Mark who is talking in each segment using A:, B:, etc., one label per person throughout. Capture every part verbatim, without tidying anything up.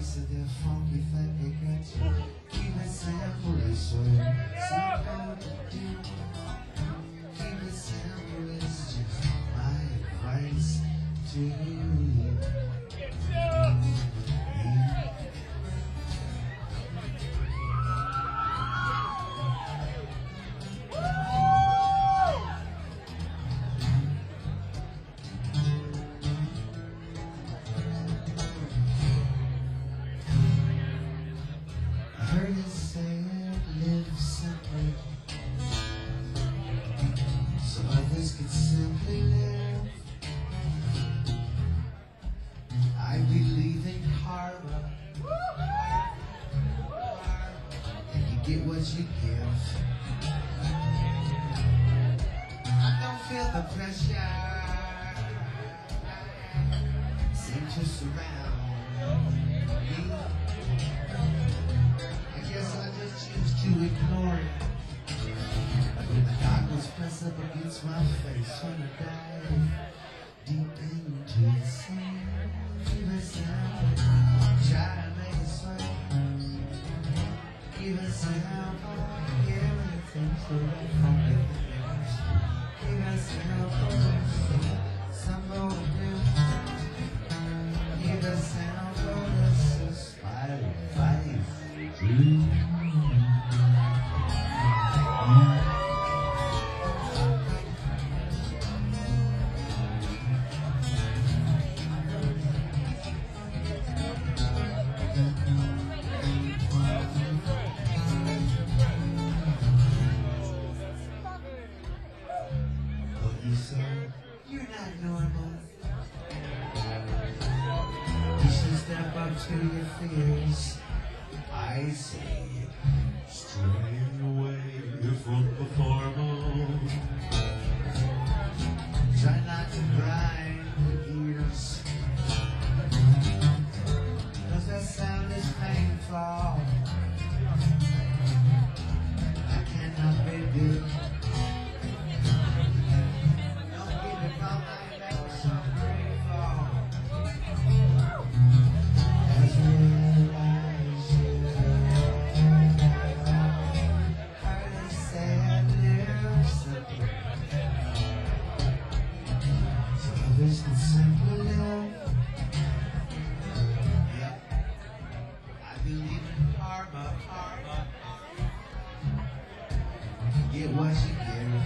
A: of their funky thing they got you. Keep it simple this way. Simple to do. Keep it simple, it's just my advice to you. I heard you say it, live simply, so others could simply live. I believe in karma, and you get what you give. I don't feel the pressure seem to surround me. I guess I just choose to ignore it. When the darkness press up against my face, when I dive deep into the sea, even sound, try to make it swing. Even sound, everything so right from the things. Even sound, some old new. Even sound, this is my advice. What you say? You're not normal. You should step up to your fears. I say, stray away from the formal. Try not to grind the ears, cause that sound is painful. I cannot be good. Don't give me from my back, so grateful. As realize you. Others can simply live. Yep. I believe in karma, karma. Get what you give.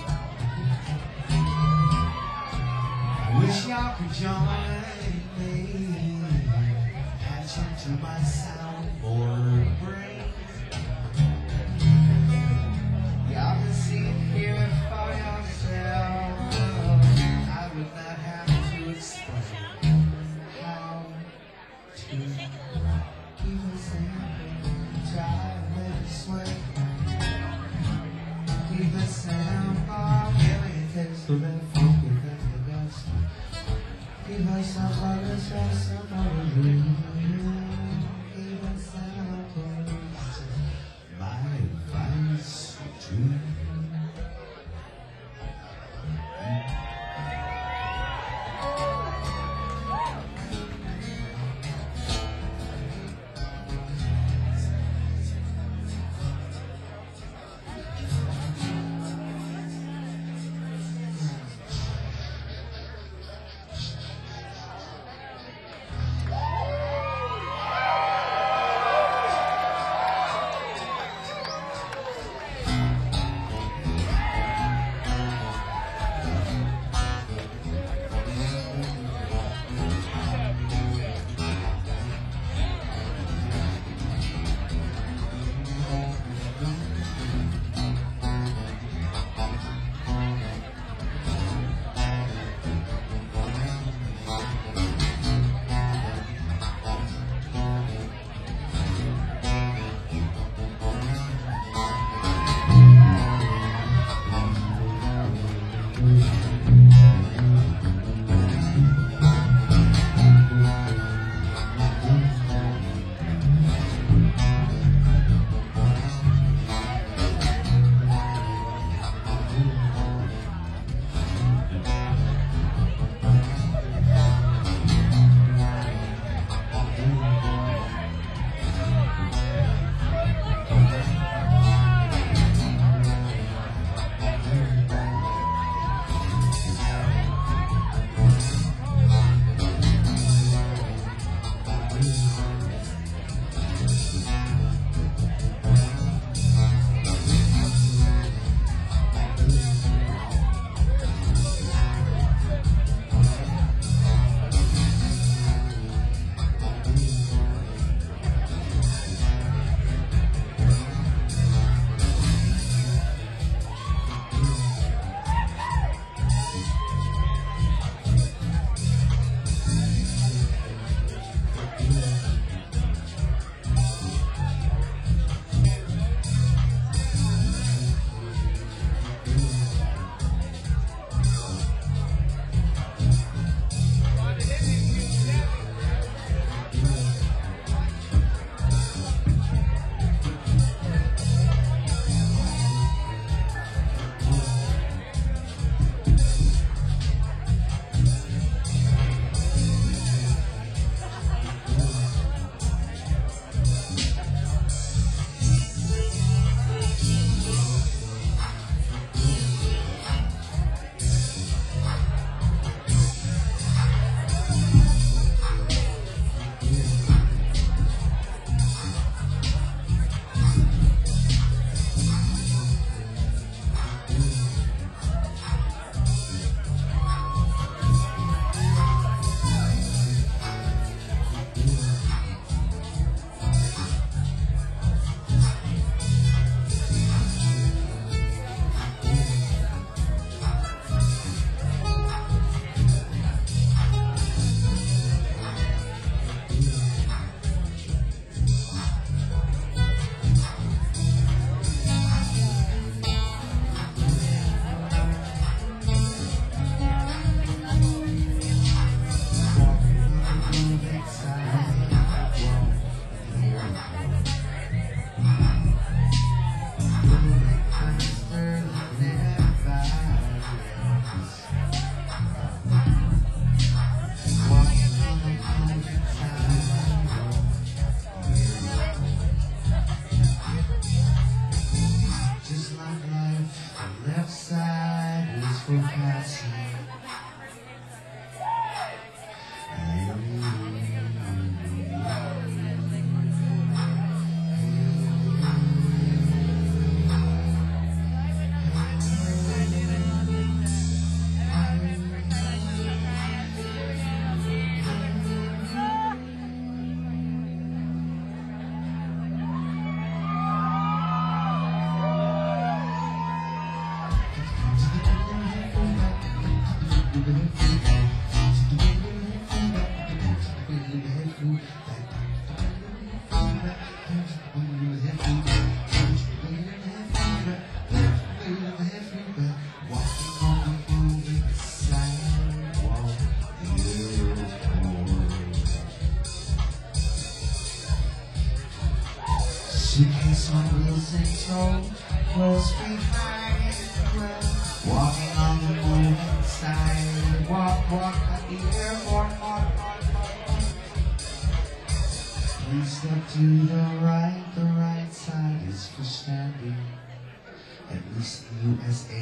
A: I wish y'all could join me. Patch into my soundboard brain. Y'all can see and hear it for yourself. I would not have to explain how to even sound, try with a sway. Even sound, oh, really takes the red funky thing the best. Even some others have some other dream. Even sound, it's my advice to you. for Patsy. Suitcase on wheels and tow, close behind the crowd. Walking on the moving side, walk, walk at the airport, walk, walk, walk, walk. Please step to the right, the right side is for standing. At least in the U S A.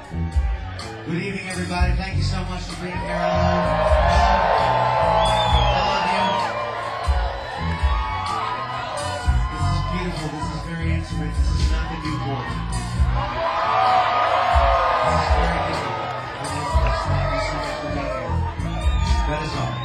A: Good evening, everybody. Thank you so much for being here. I love you. This is beautiful. This is very intimate. This is not the Newport. This is very different. Thank you so much for being here. That is all.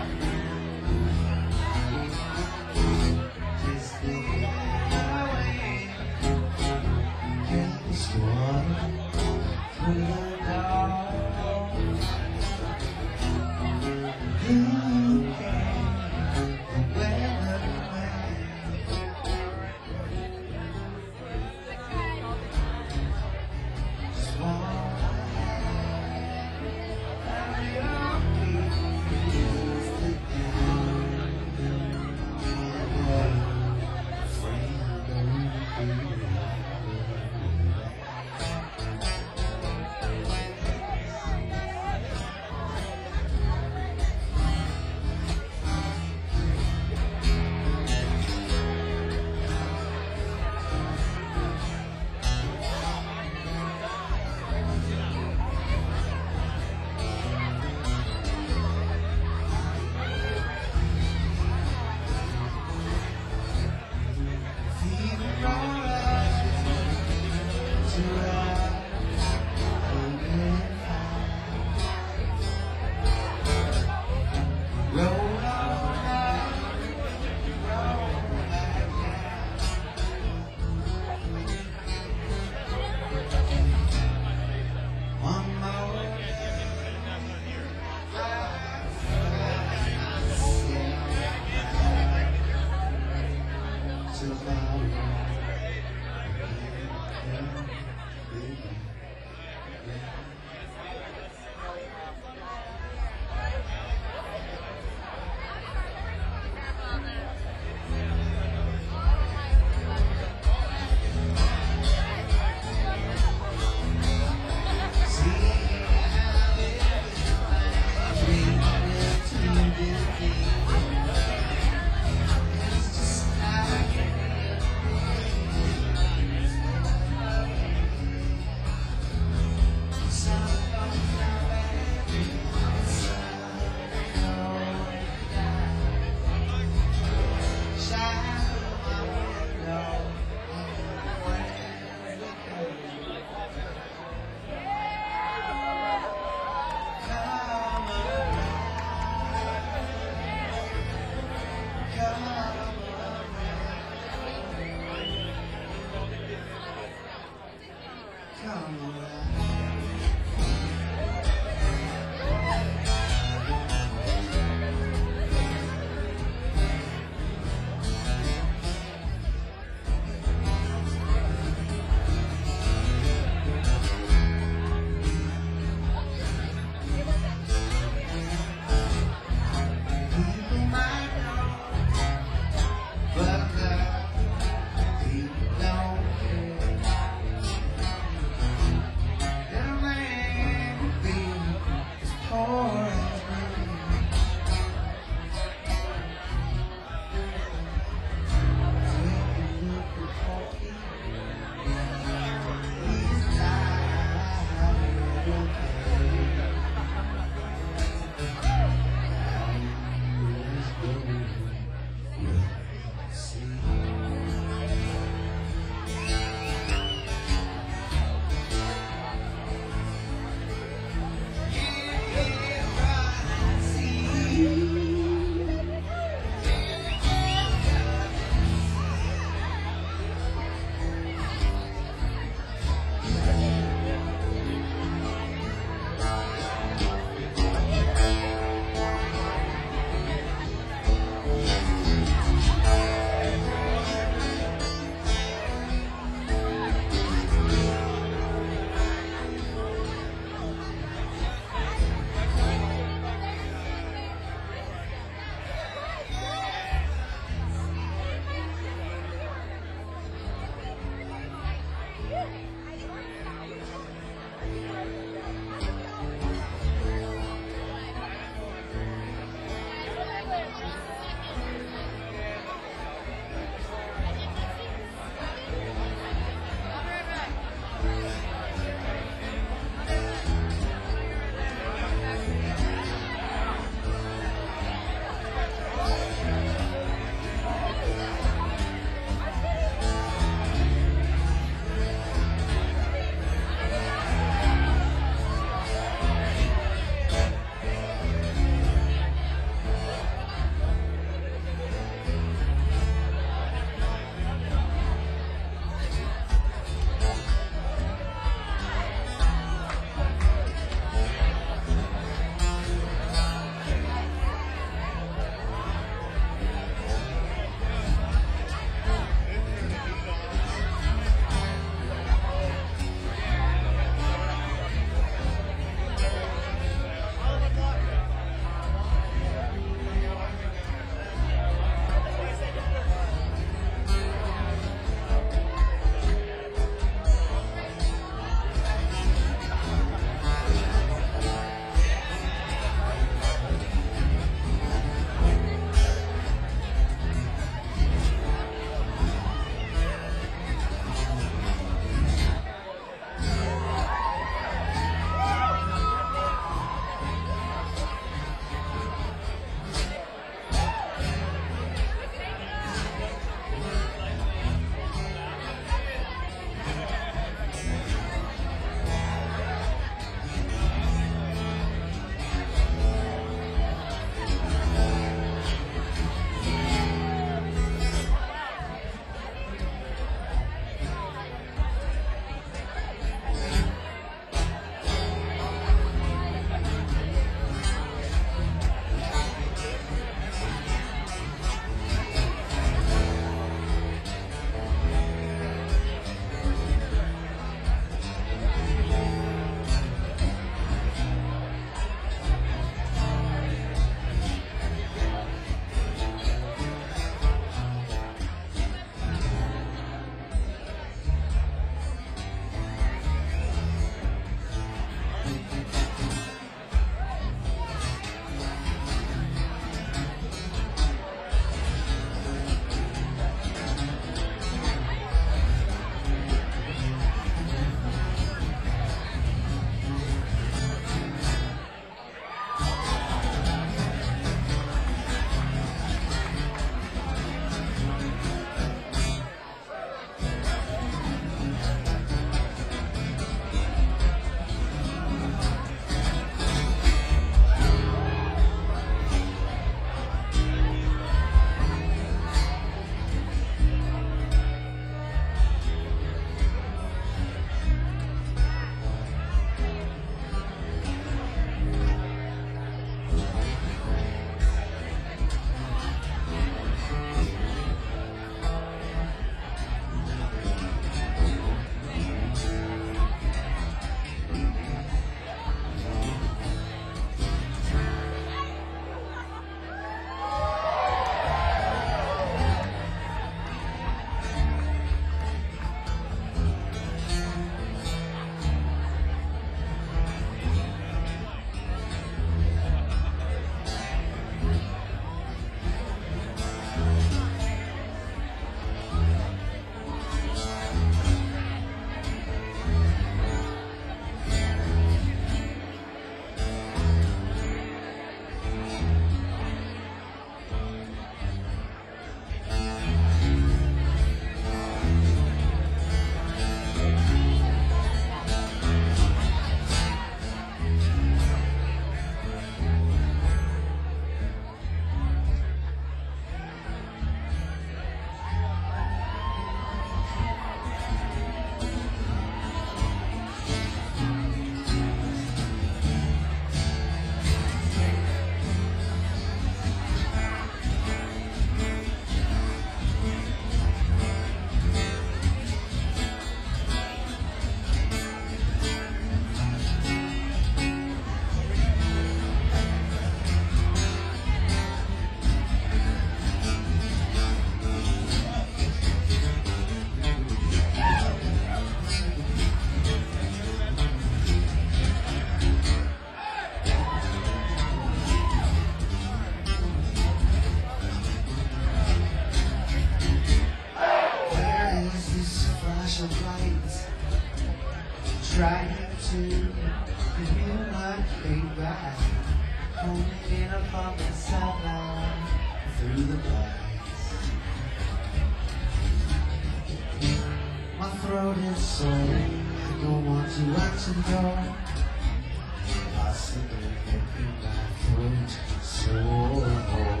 A: so I don't want to let you go. I sit there in my throat, so cold.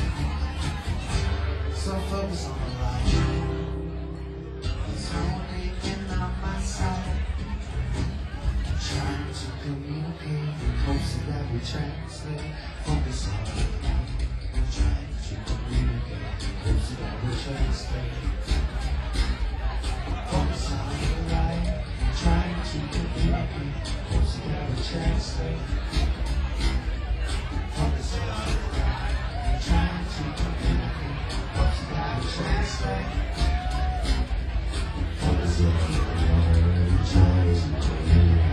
A: So focus on the light. It's holding in on my side. Trying to communicate, hopes that we translate. Focus on the light. Trying to communicate, hopes that we translate. Focus on the light. Trying to communicate, hopes that we translate. Focus on the light. Trying to communicate, hopes that we translate. Focus on the light. Trying to communicate.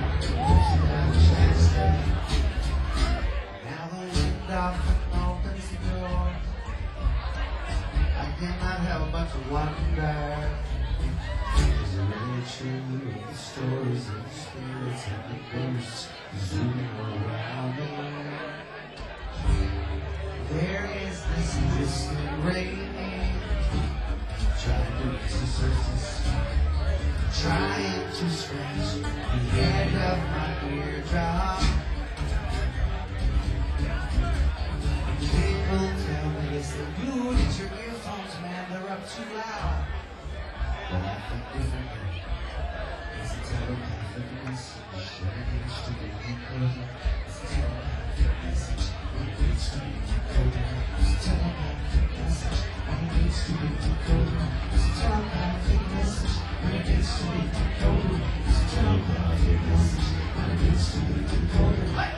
A: Now the wind often opens the door. I cannot help but to wonder, is it really true? The stories of the spirits and the ghosts zooming around me. There is this distant rain, trying to reach the surface, trying to scratch the end of my eardrum. People tell me it's the you that your earphones, man, they're up too loud. But I think differently. It's a telepathic message that needs to be decoded. It's a telepathic message that needs to be decoded. It's a telepathic message that needs to be decoded. It's a telepathic message that needs to be decoded. It's a telepathic message that needs to be decoded.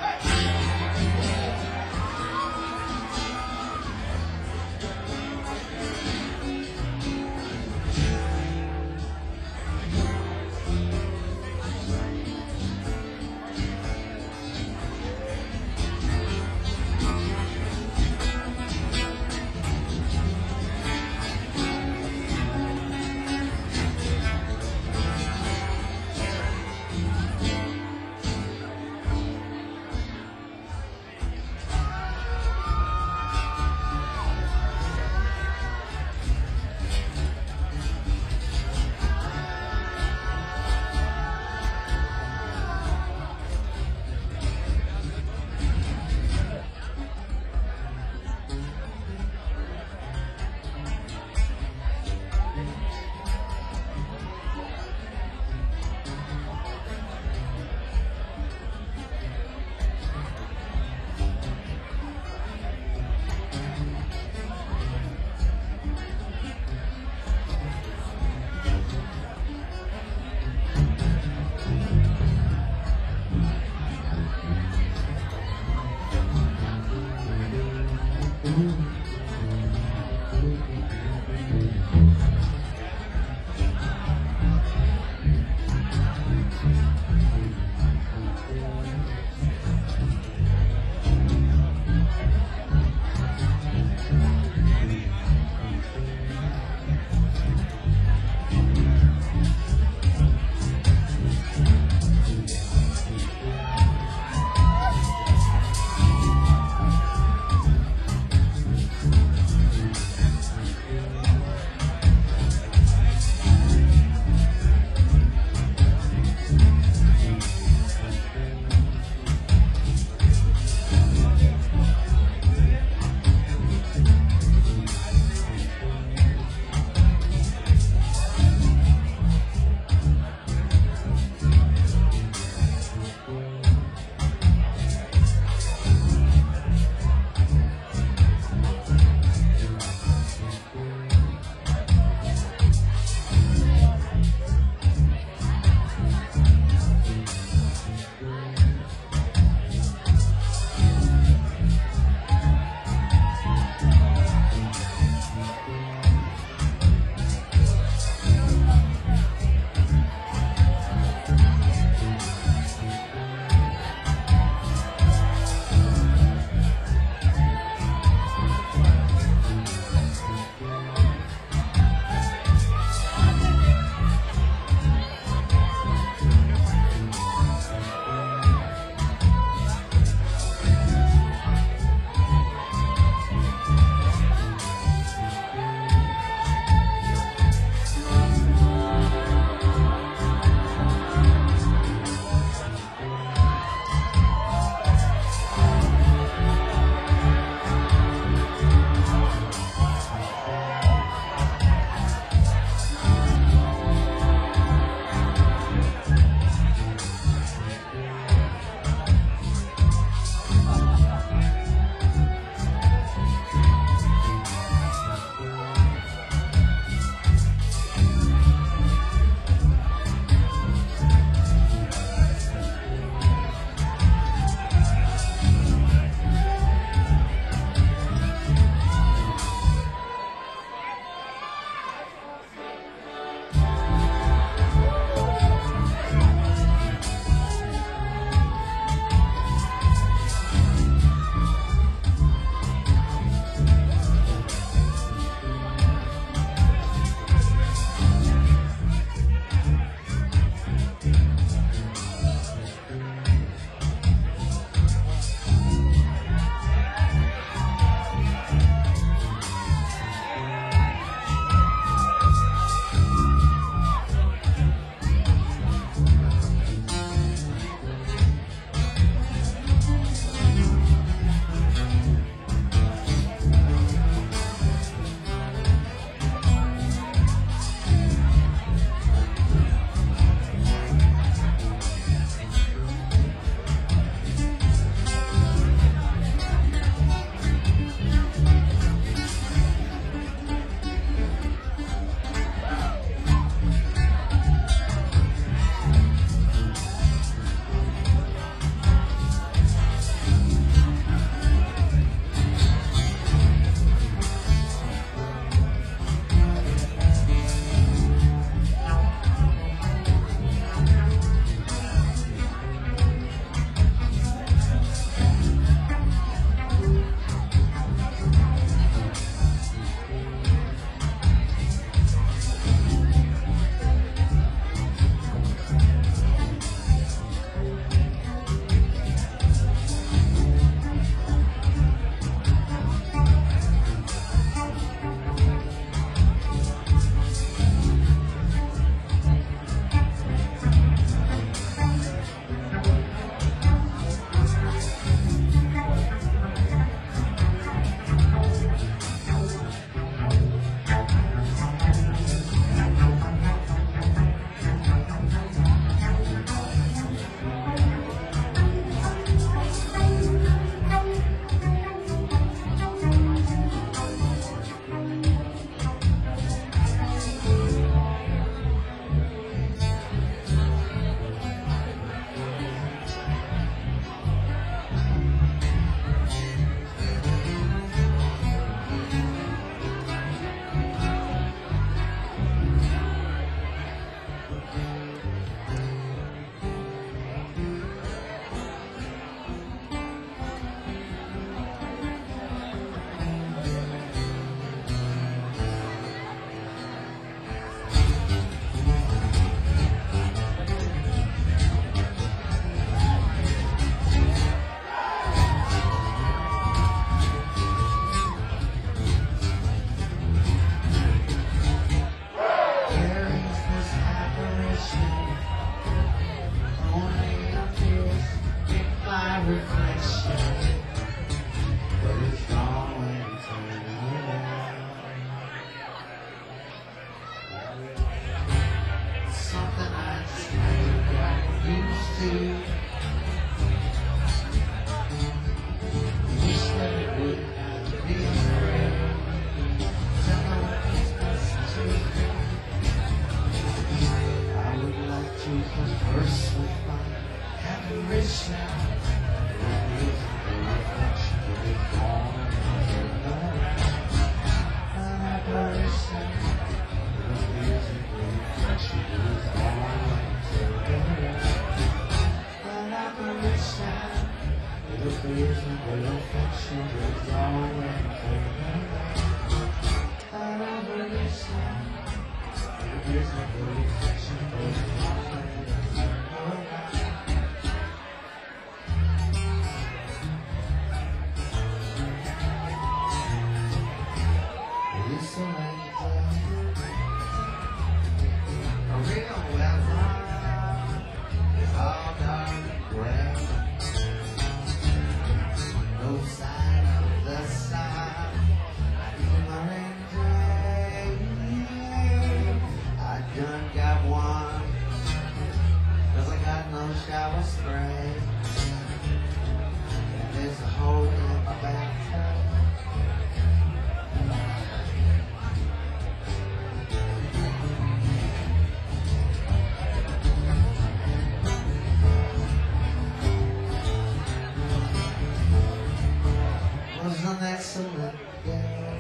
A: was an excellent day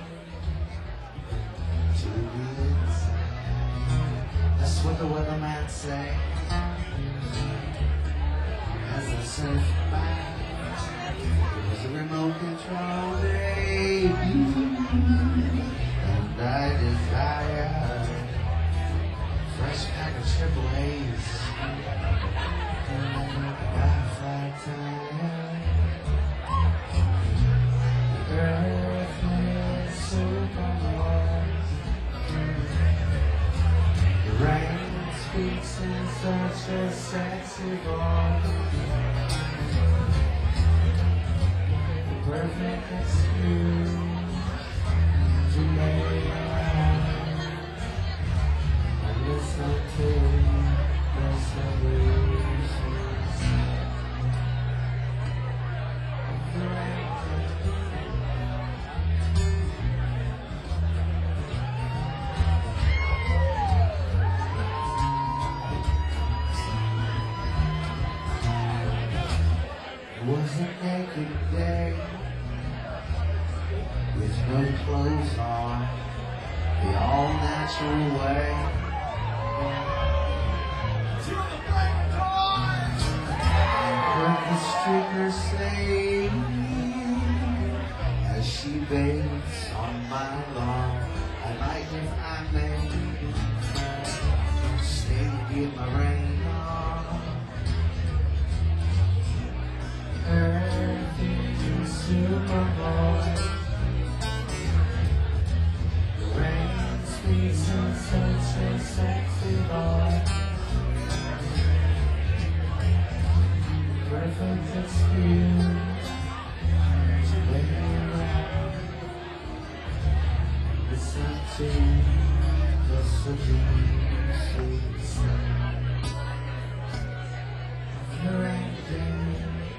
A: to be inside. That's what the weatherman say. As I surf by, it was a remote control day, and I desire fresh pack of triple A's. Wi-Fi time. Earthly supermodels. The rain speaks in such a sexy voice. The perfect excuse to lay around and listen to the solutions. It was a naked day with no clothes on, the all-natural way. To the black car! Heard the streaker say as she bathes on my lawn, I might if I may stay and get my rain on. Earthly supermodel. The rain speaks in such a sexy voice. Perfect excuse to lay around, listen to the seducing sound of the rain day.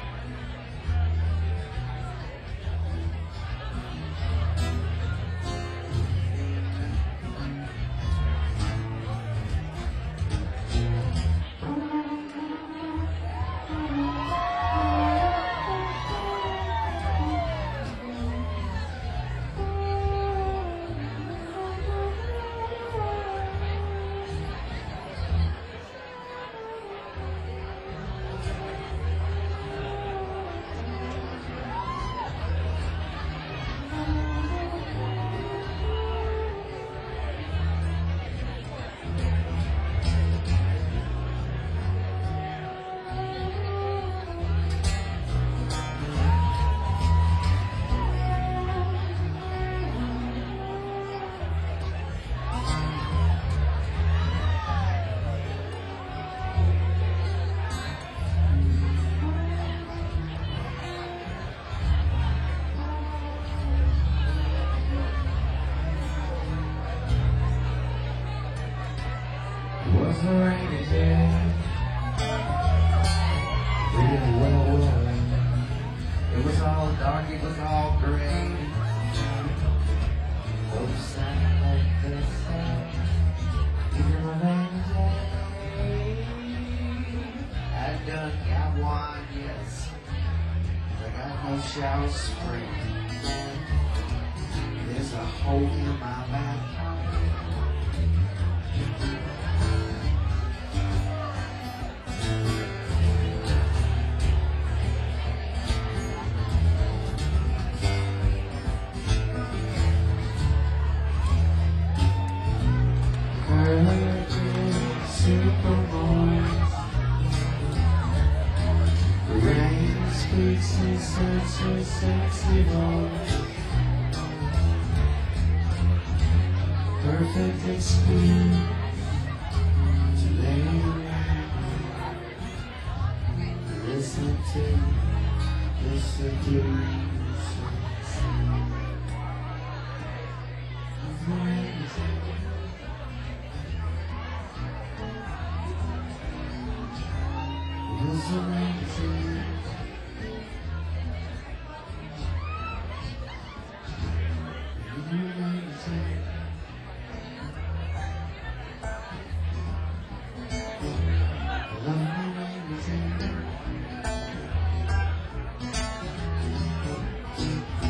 A: It was a rainy day, really well weather. It was all dark, it was all gray. Both sound like the same. Even a rainy day. I done got one, yes, but I got no shower spring. There's a hole in my back pocket. Supermodels. The rain speaks in such a sexy voice. Perfect excuse to lay around, listen to the seducing sound of the rain. It was a rainy day. It was a rainy day. A lovely rainy day.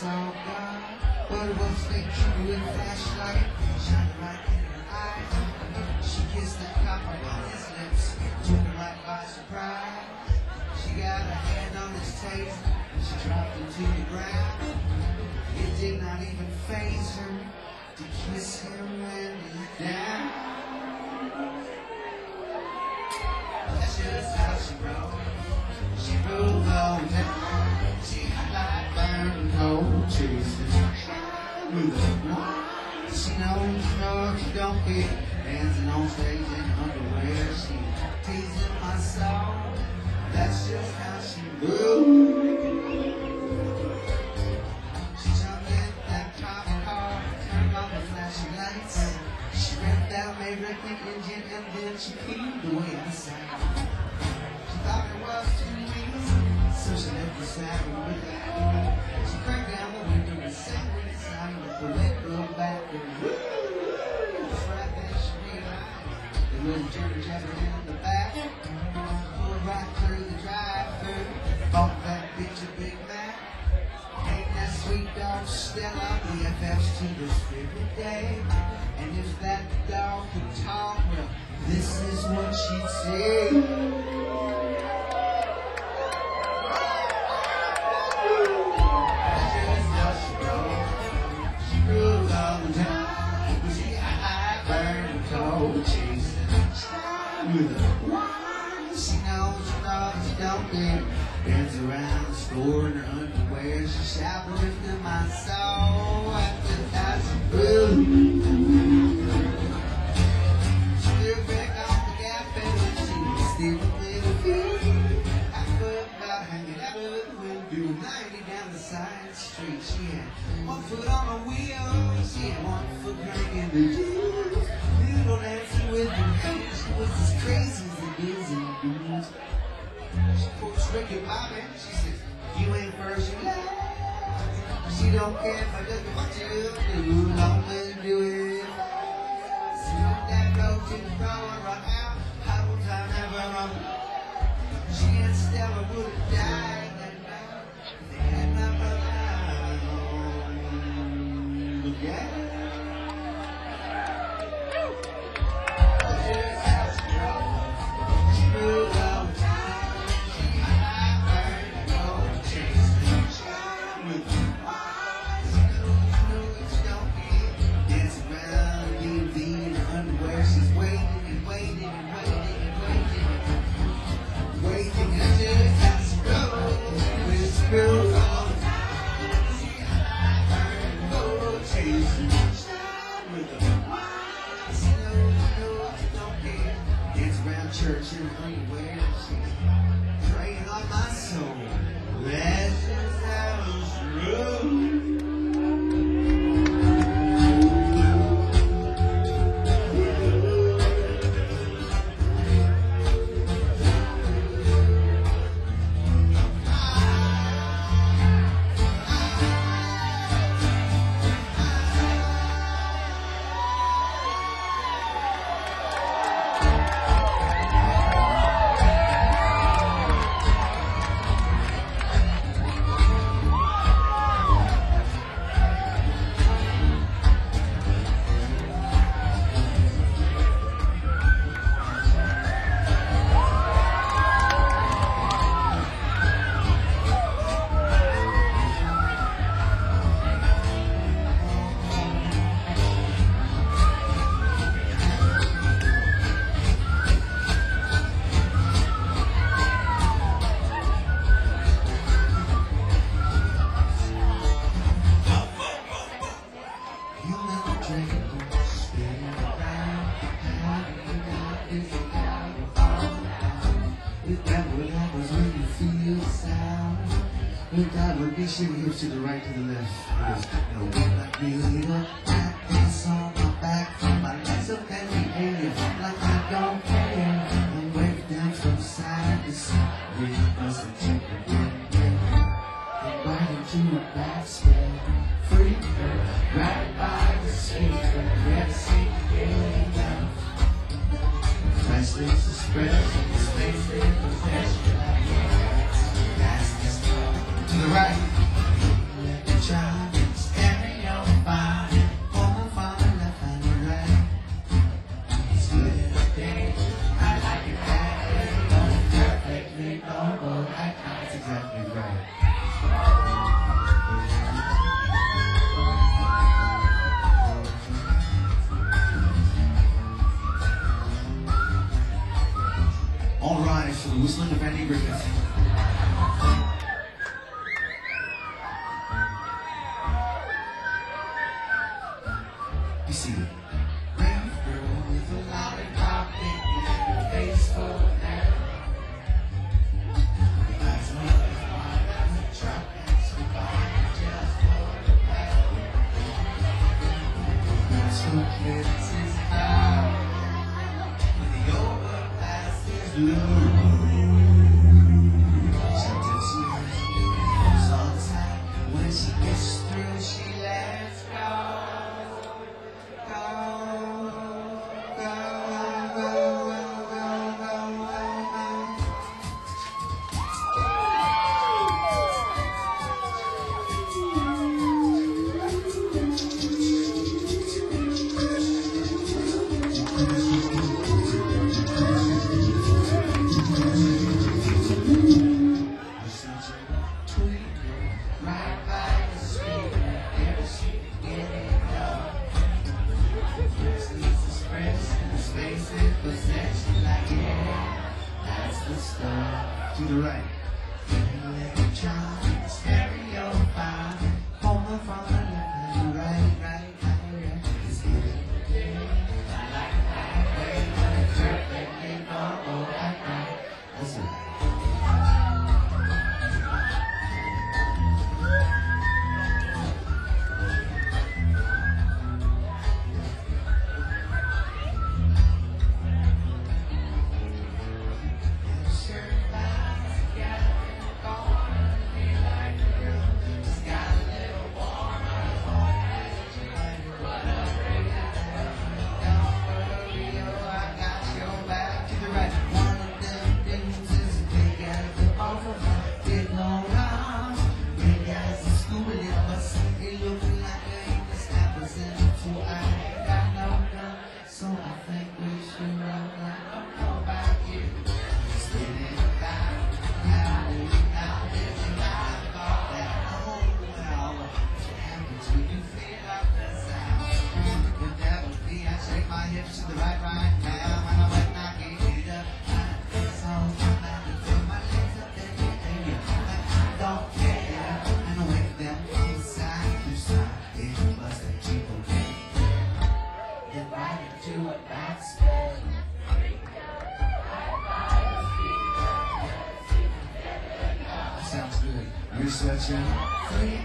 A: saw God, but it was fake true with flashlight shining right in her eyes. She kissed the copper on his lips, took him right by surprise. She got a hand on his taser, she dropped him to the ground. It did not even faze her to kiss him when he's down. That's just how she rolled. She moved on down. She had like burning cold chasing. She knows, knows she don't care. Dancing on stage in underwear. She teasing my soul. That's just how she moved. She jumped in that cop car, turned on the flashing lights. She revved out, made her quick engine, and then she peeled away the sight. She thought it was too easy, so she left the saddle without me. She cranked down the window and sang with inside with the window back and woo! Just right then she realized there was a jibber jabber in the back. Pulled right through the drive-thru, bought that bitch a Big Mac. Ain't that sweet dog Stella, B F Fs to this every day. And if that dog could talk, well, this is what she'd say. That's just how she rolled. She ruled all the time. But she had high burning cold chasing time with a wine. She knows she knows she don't care. Dance around the store in her underwear. She shoplifted my soul after that she moved. She threw back on the gap and she was still with a few. I put about hanging out with the wind, doing ninety down the side street. She had one foot on a wheel, she had one foot cranking the juice. Little dancing with her feet, she was as crazy as it is in dudes. She pulled Ricky Bobby, she says, you ain't first, you last. She don't care if I look at what you do, long as you do it. Smoke that road to the front and run out, how will time never run? She and Stella would have died that night if they had not run out. Yeah. That's just how she rolled. She moved all the time. Church in underwear, she's praying on my soul. That's just how she rolls. Look down, look, big shimmy hips to the right, to the left. You know, like me, you know, that dance on my back, from my legs up and behave like I don't care. And wave down from side to side, we must have taken it again. And right into a backspin, free, right by the speaker, let's see getting down. Nice lips to spread, space in the flesh. To the right, let me try. see it. Brave girl with a lollipop in her face full of hair. Eyes on the wine and the truck and somebody just for the back. That's what gets his eye when the overpass is low. When she gets through, she lets go. To the right. Stereo five. Home from the left. Right, right, right, right. It's here. I like that way when it's perfectly normal. Right, right. That's right. To the right, right now, and I might not get it up. So I'm back to put my legs up there, I don't care. And I wave them from side to side. It was that cheap okay. Then right into a backspin. That sounds good. Researching three.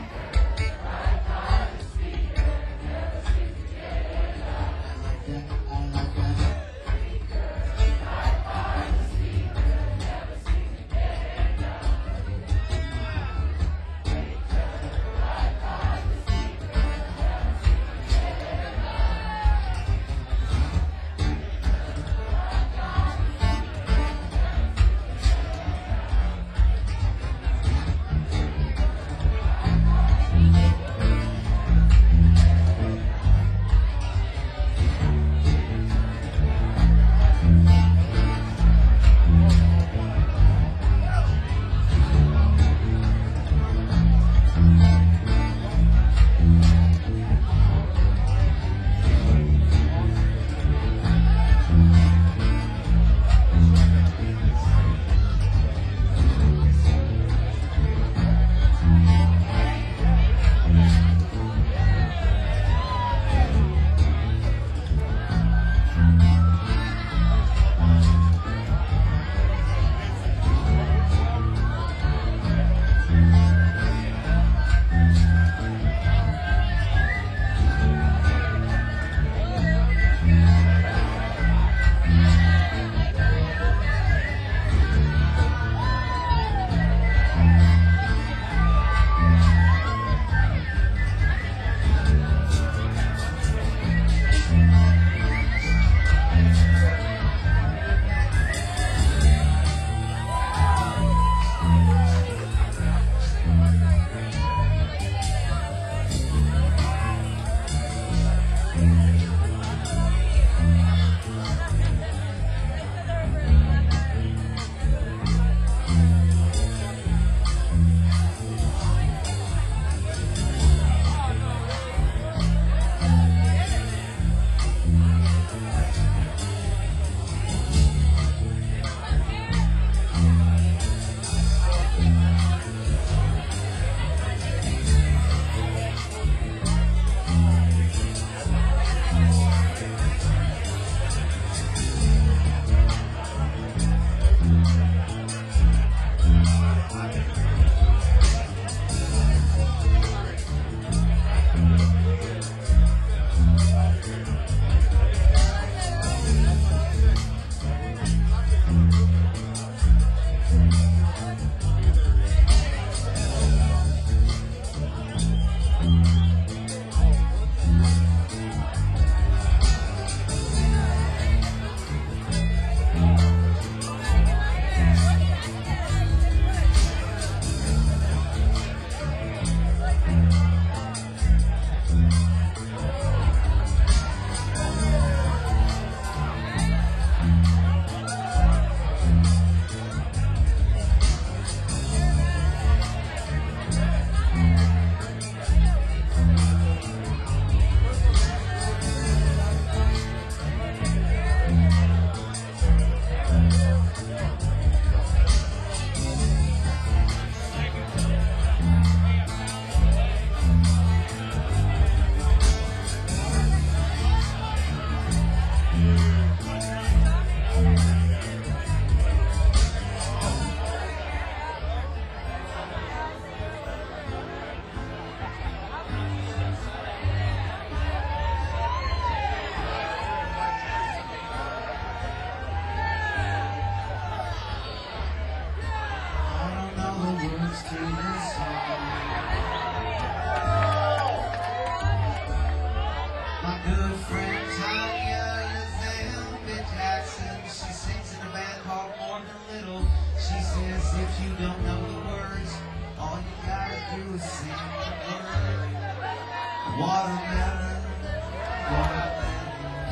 A: Watermelon, watermelon.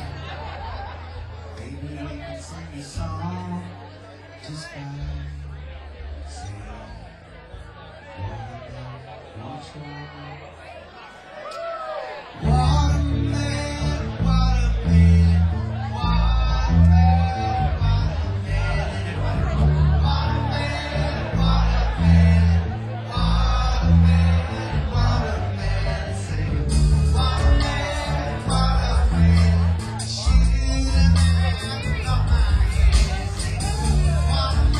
A: Maybe we can sing a song just by saying watermelon, what's wrong? Watermelon, watermelon, watermelon, watermelon, watermelon, watermelon, watermelon, say watermelon, watermelon, shooting on my head, say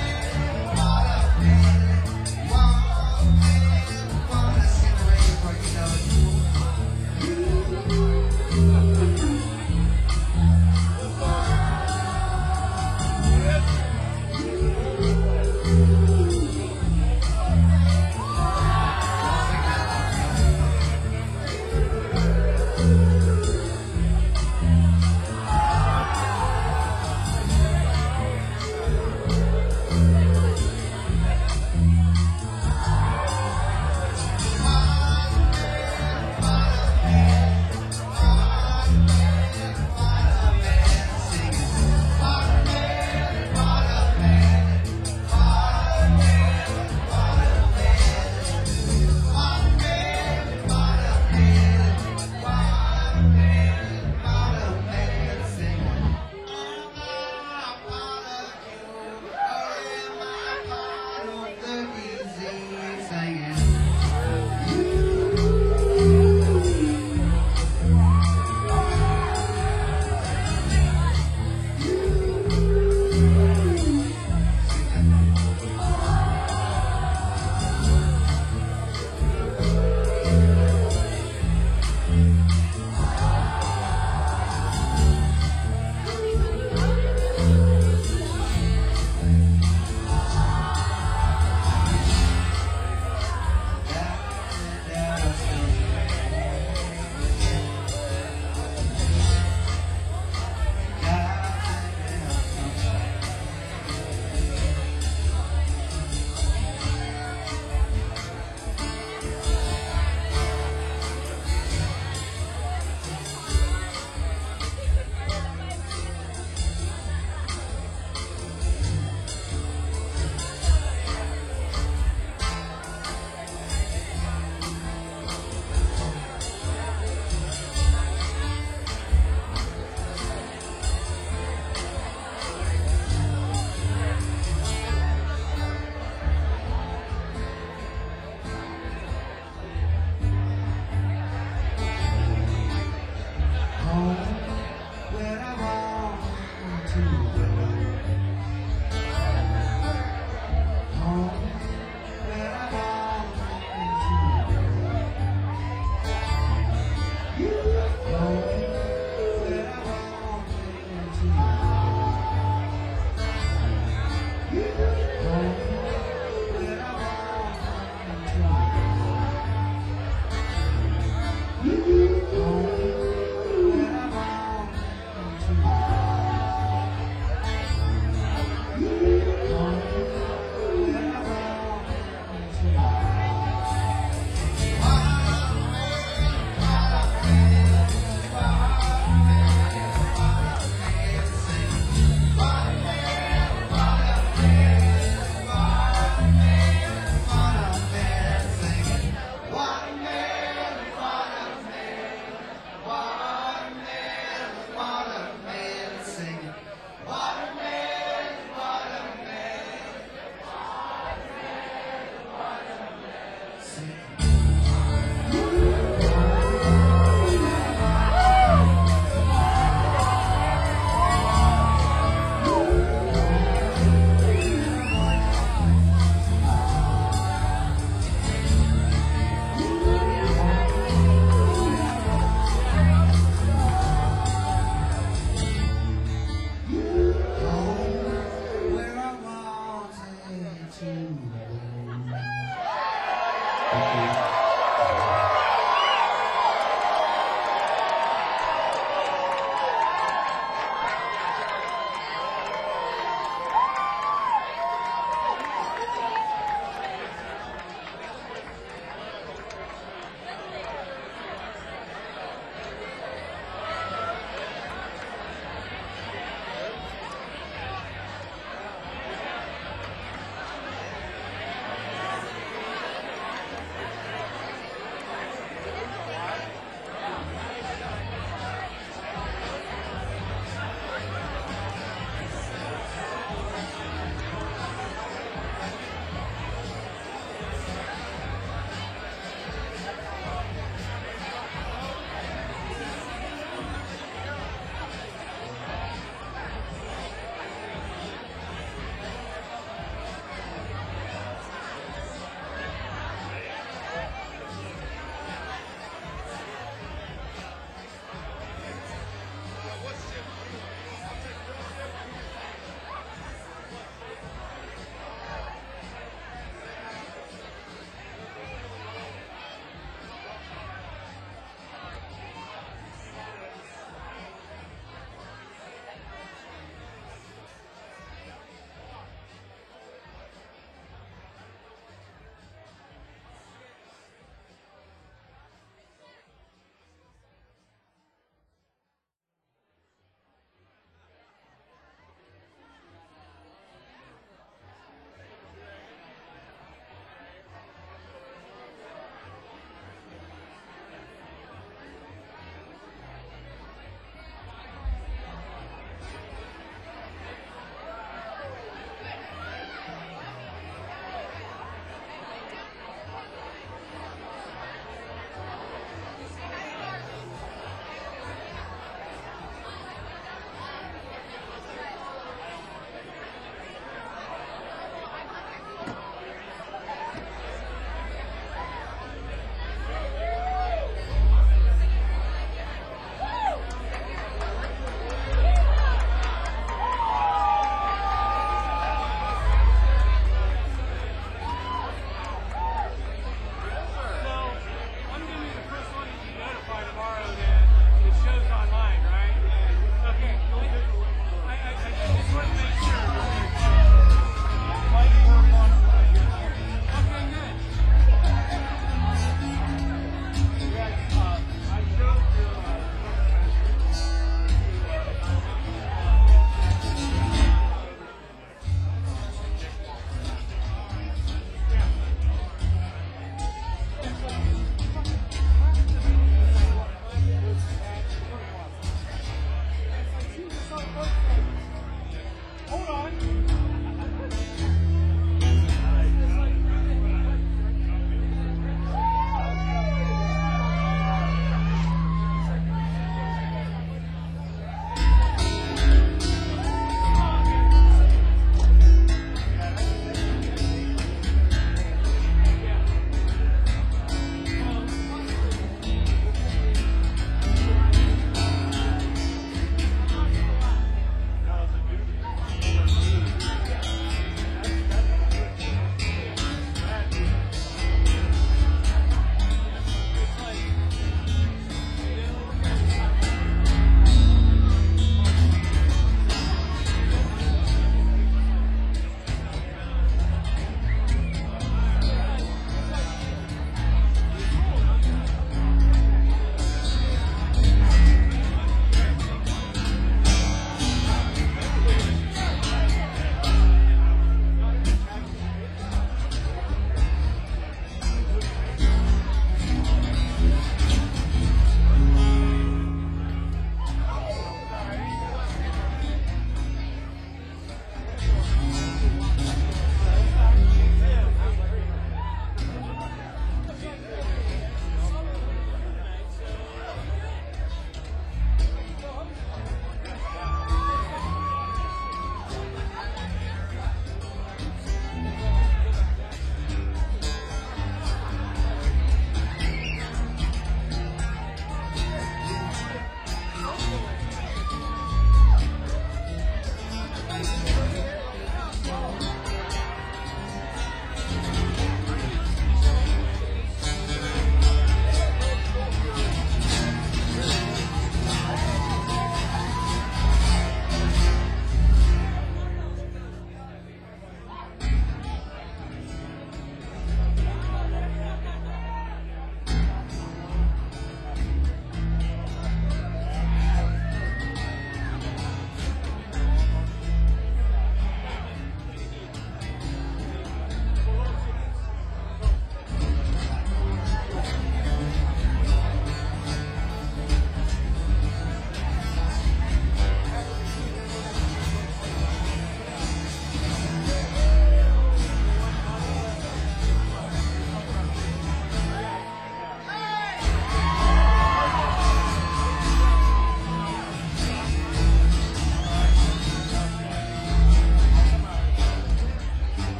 A: watermelon, watermelon, watermelon, watermelon, sing away for you.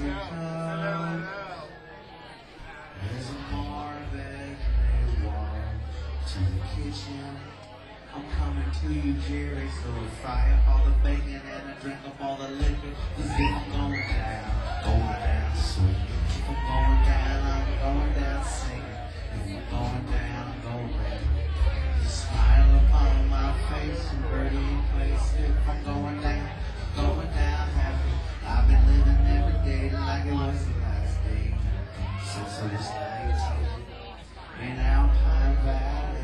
A: come. There's a Marvin they walk to the kitchen. I'm coming to you, Jerry, so fry up all the bacon and I drink up all the liquor. Cause if I'm going down, going down swinging. If I'm going down, I'm going down singing. If I'm going down, I'm going down. The smile upon my face and birdie in place. If I'm going down, going down happy. I've been living every day like it was the last day since I was nineteen in Alpine Valley.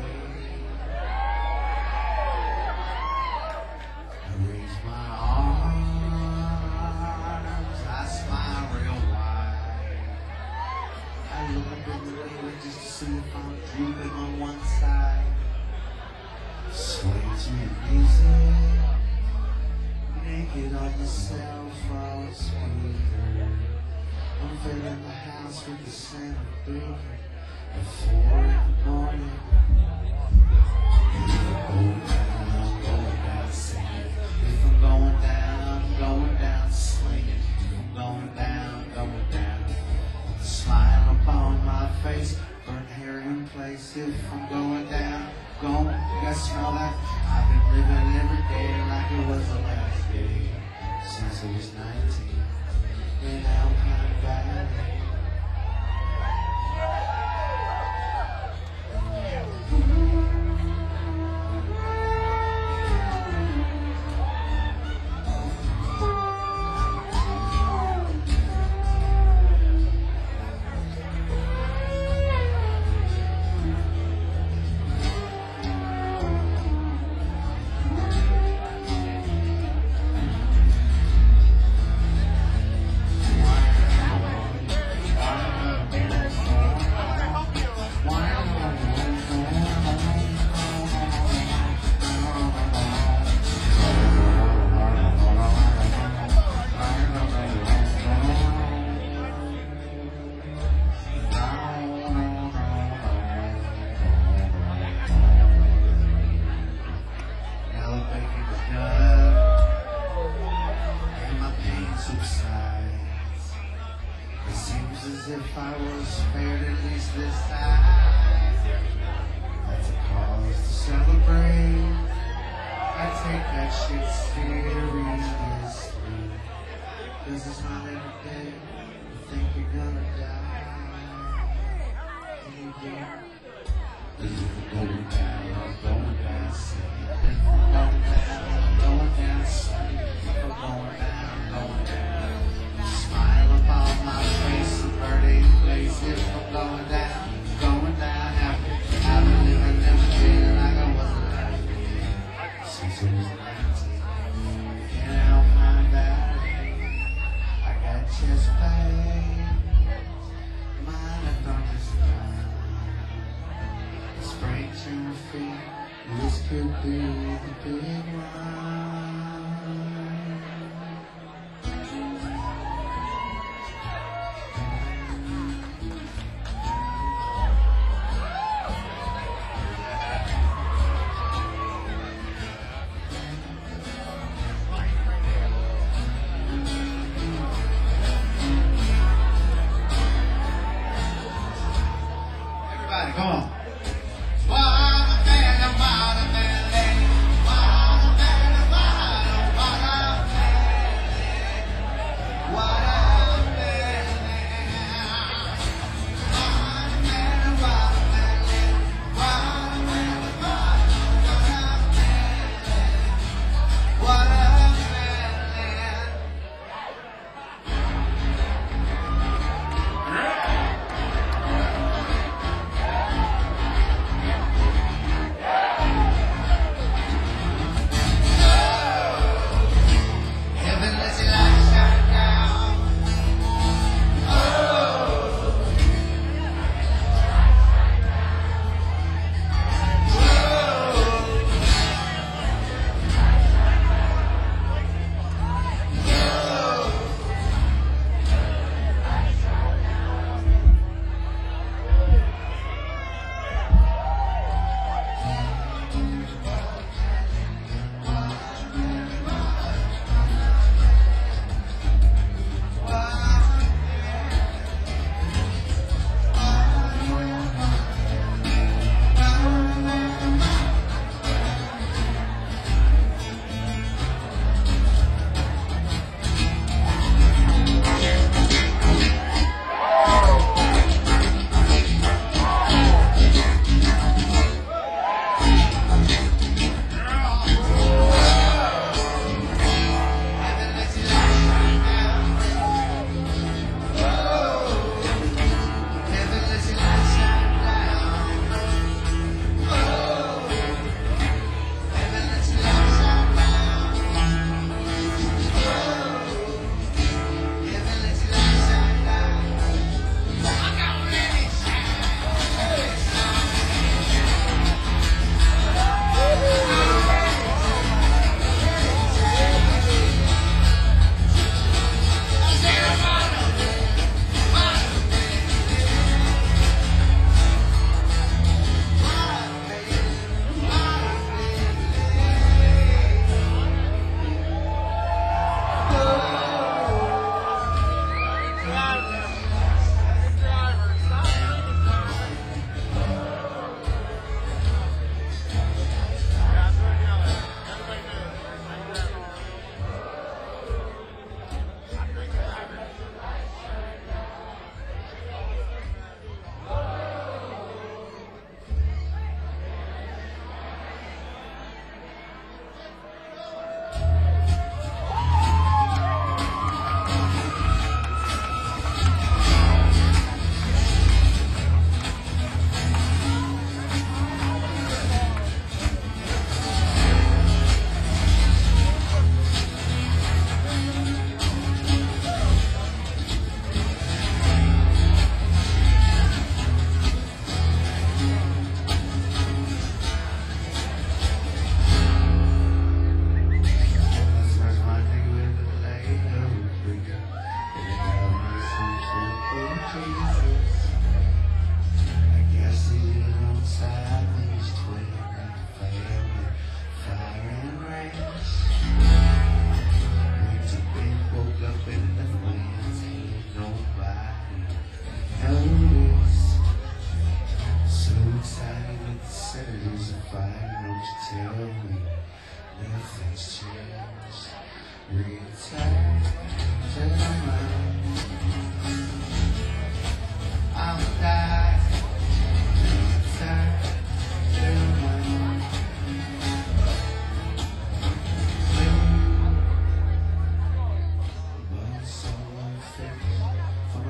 A: I raise my arms, I smile real wide. I look up in the mirror just to see if I'm drooping on one side. Sway to the music, naked on the cell phone speaker. I'm filling the house with the scent of bacon at four in the morning. If I'm going down, I'm going down singing. If I'm going down, I'm going down slinging. If I'm going down, going down. With a smile upon my face, burnt hair in place. If I'm going down, going, you guys smell that? I've been living every day like it was the last day since I was nineteen in Alpine Valley. As if I was spared at least this time. That's a cause to celebrate. I take that shit seriously. Cause it's not every day you think you're gonna die. And you do. Cause if I'm going down, I'm going down singing. If I'm going down, I'm going down singing. If I'm going down, I'm going down. Smile upon my face and birthday place. If I'm going down, going down happy. I've been living every day like I wasn't happy since I was nineteen in Alpine Valley. I got chest pain, my left arm is down. A sprain to my feet, this could be the big one.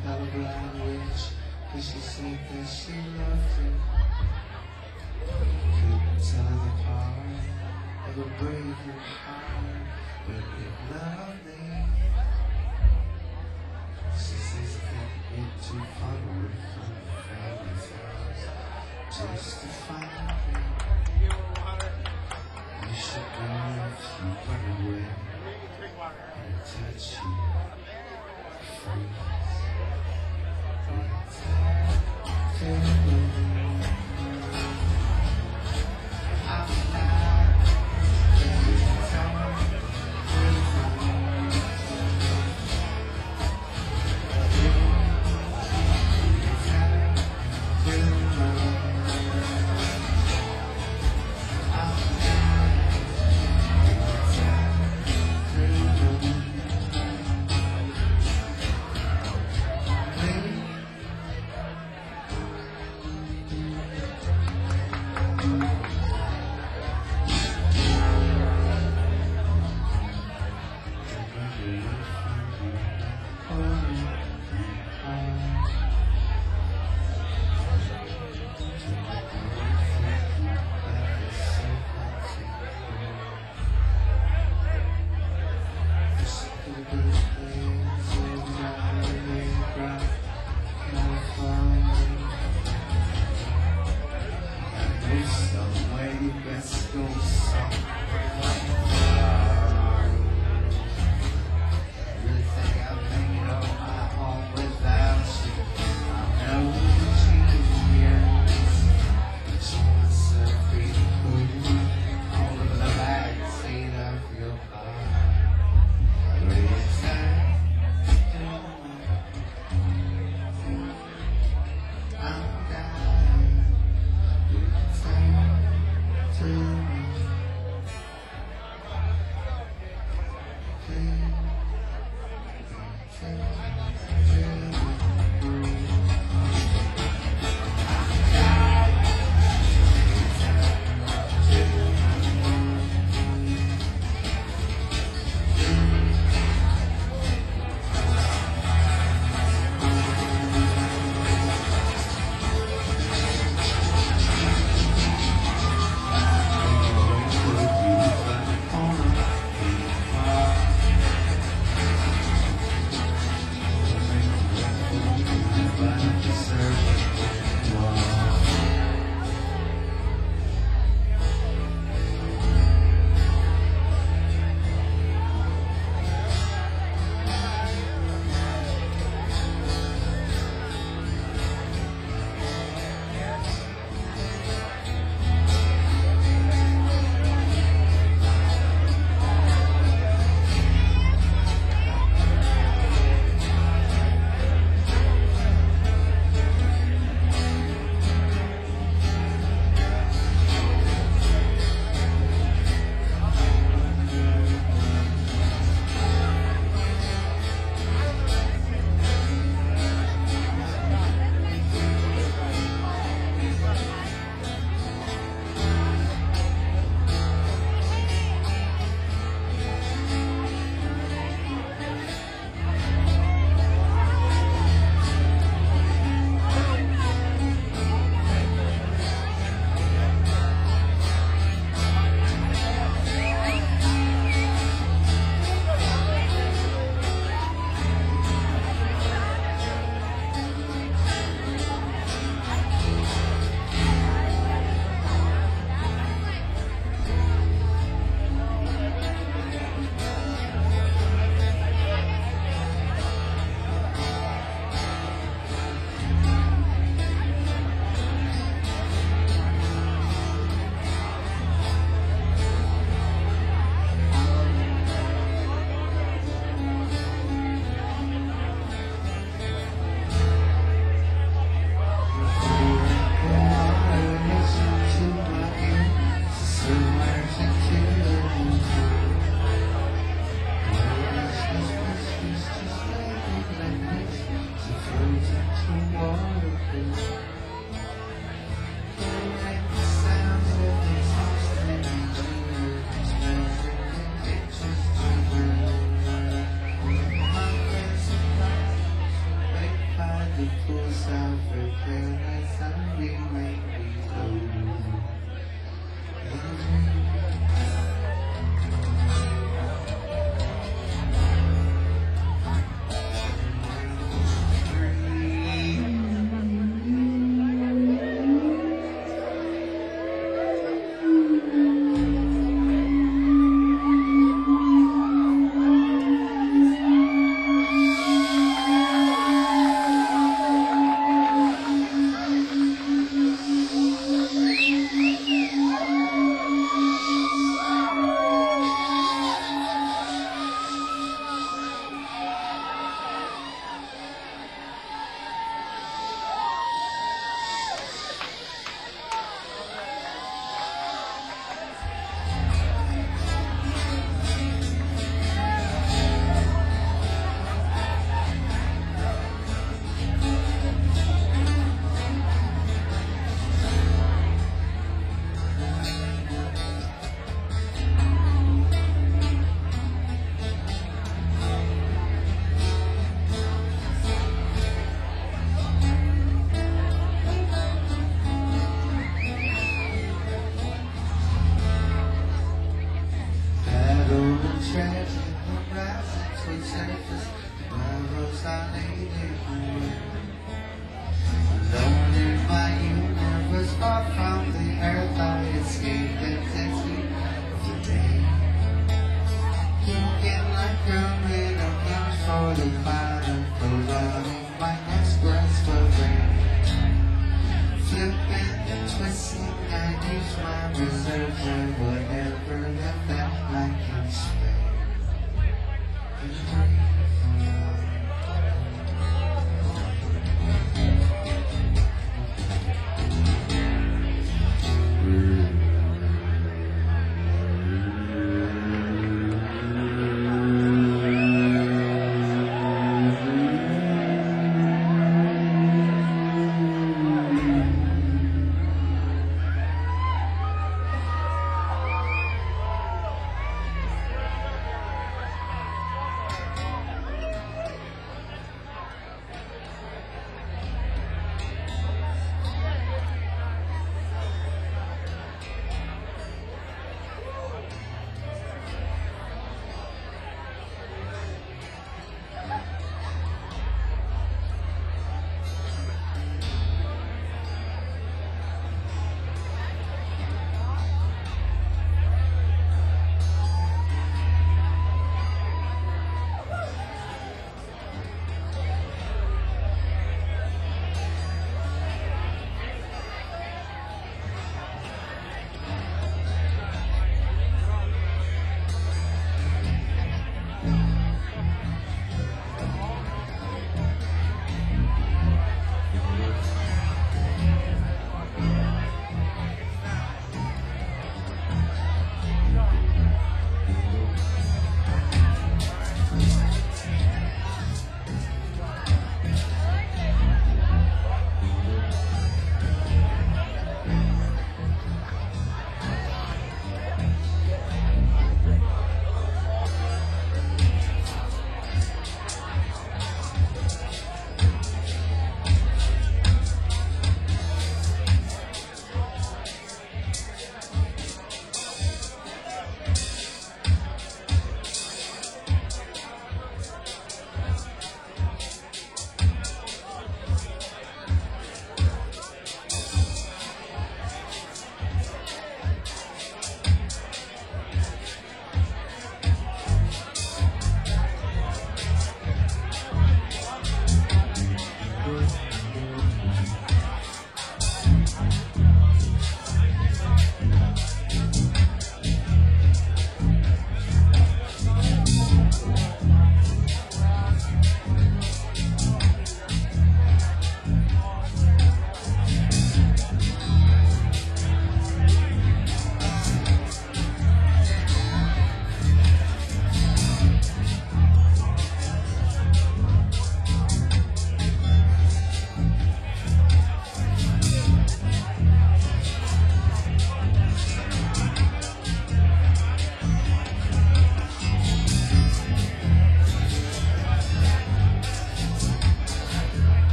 A: colorblind witch, cause she said that she loved it. Couldn't tell her apart of a breaking heart, but it loved me. She says I can't get too far away from the family's house just to find me. You should go if you run away and touch you. Freeze. South of Paradise, Sunday might be low.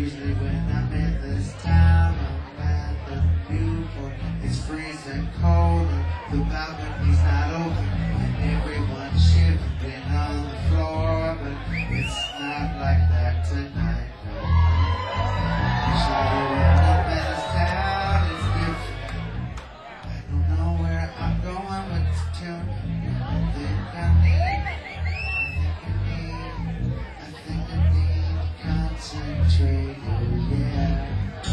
A: Usually when I'm in this town, I'm at the Newport. It's freezing cold, the balcony's not open, and everyone's shivering on the floor. But it's not like that tonight. No. Usually when I'm in this town, it's different. I don't know where I'm going, but it's tune. I think I need, I think I need, I think I need to concentrate. Oh yeah.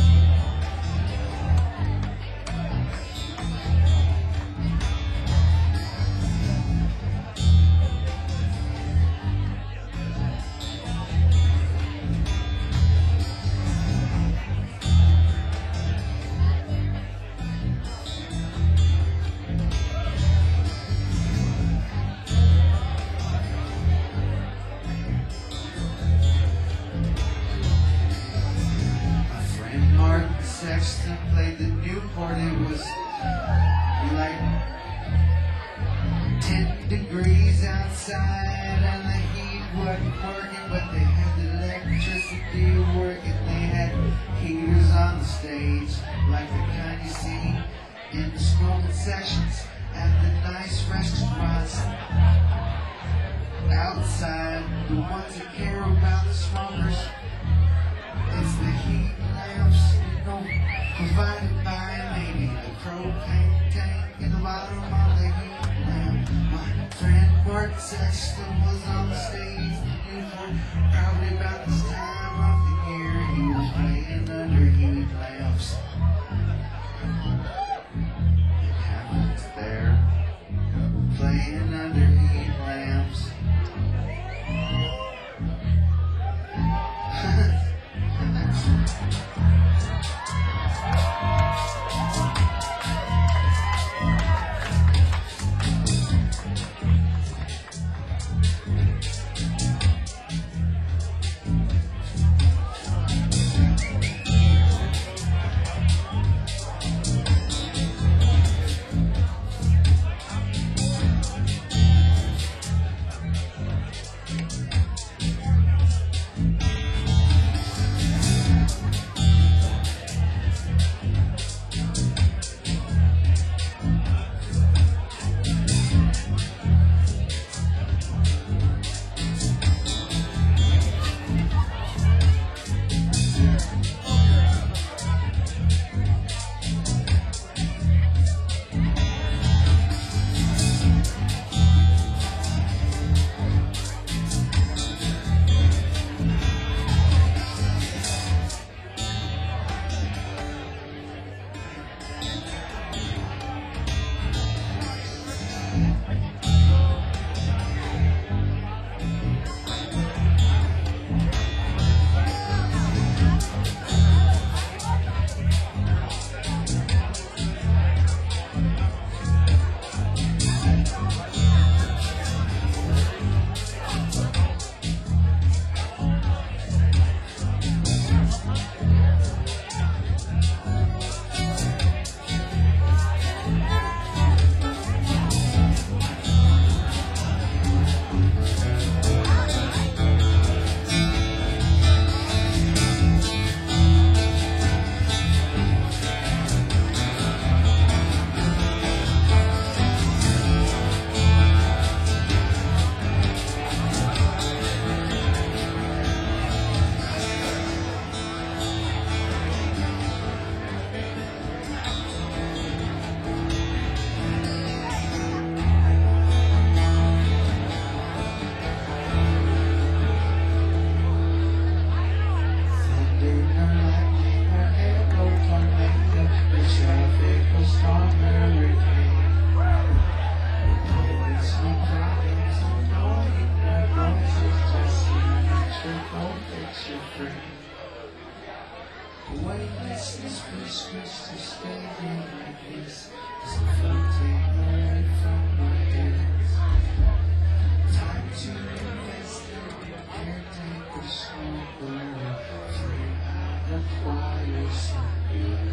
A: Sexton played the Newport. It was like ten degrees outside and the heat wasn't working, but they had the electricity working. They had heaters on the stage, like the kind you see in the smoking sections at the nice restaurants outside. The ones that care about the smokers, it's the heat lamps, you know, provided by maybe the propane tank in the bottom of the heat lamp. My friend Mark Sexton was on the stage in Newport, probably about this time of the year. He was playing under heat lamps. It happens there, playing under heat lamps. Weightlessness, Christmas to stay here like this is floating away from my hands. Time to invest in a caretaker, smoker, free out acquire some good.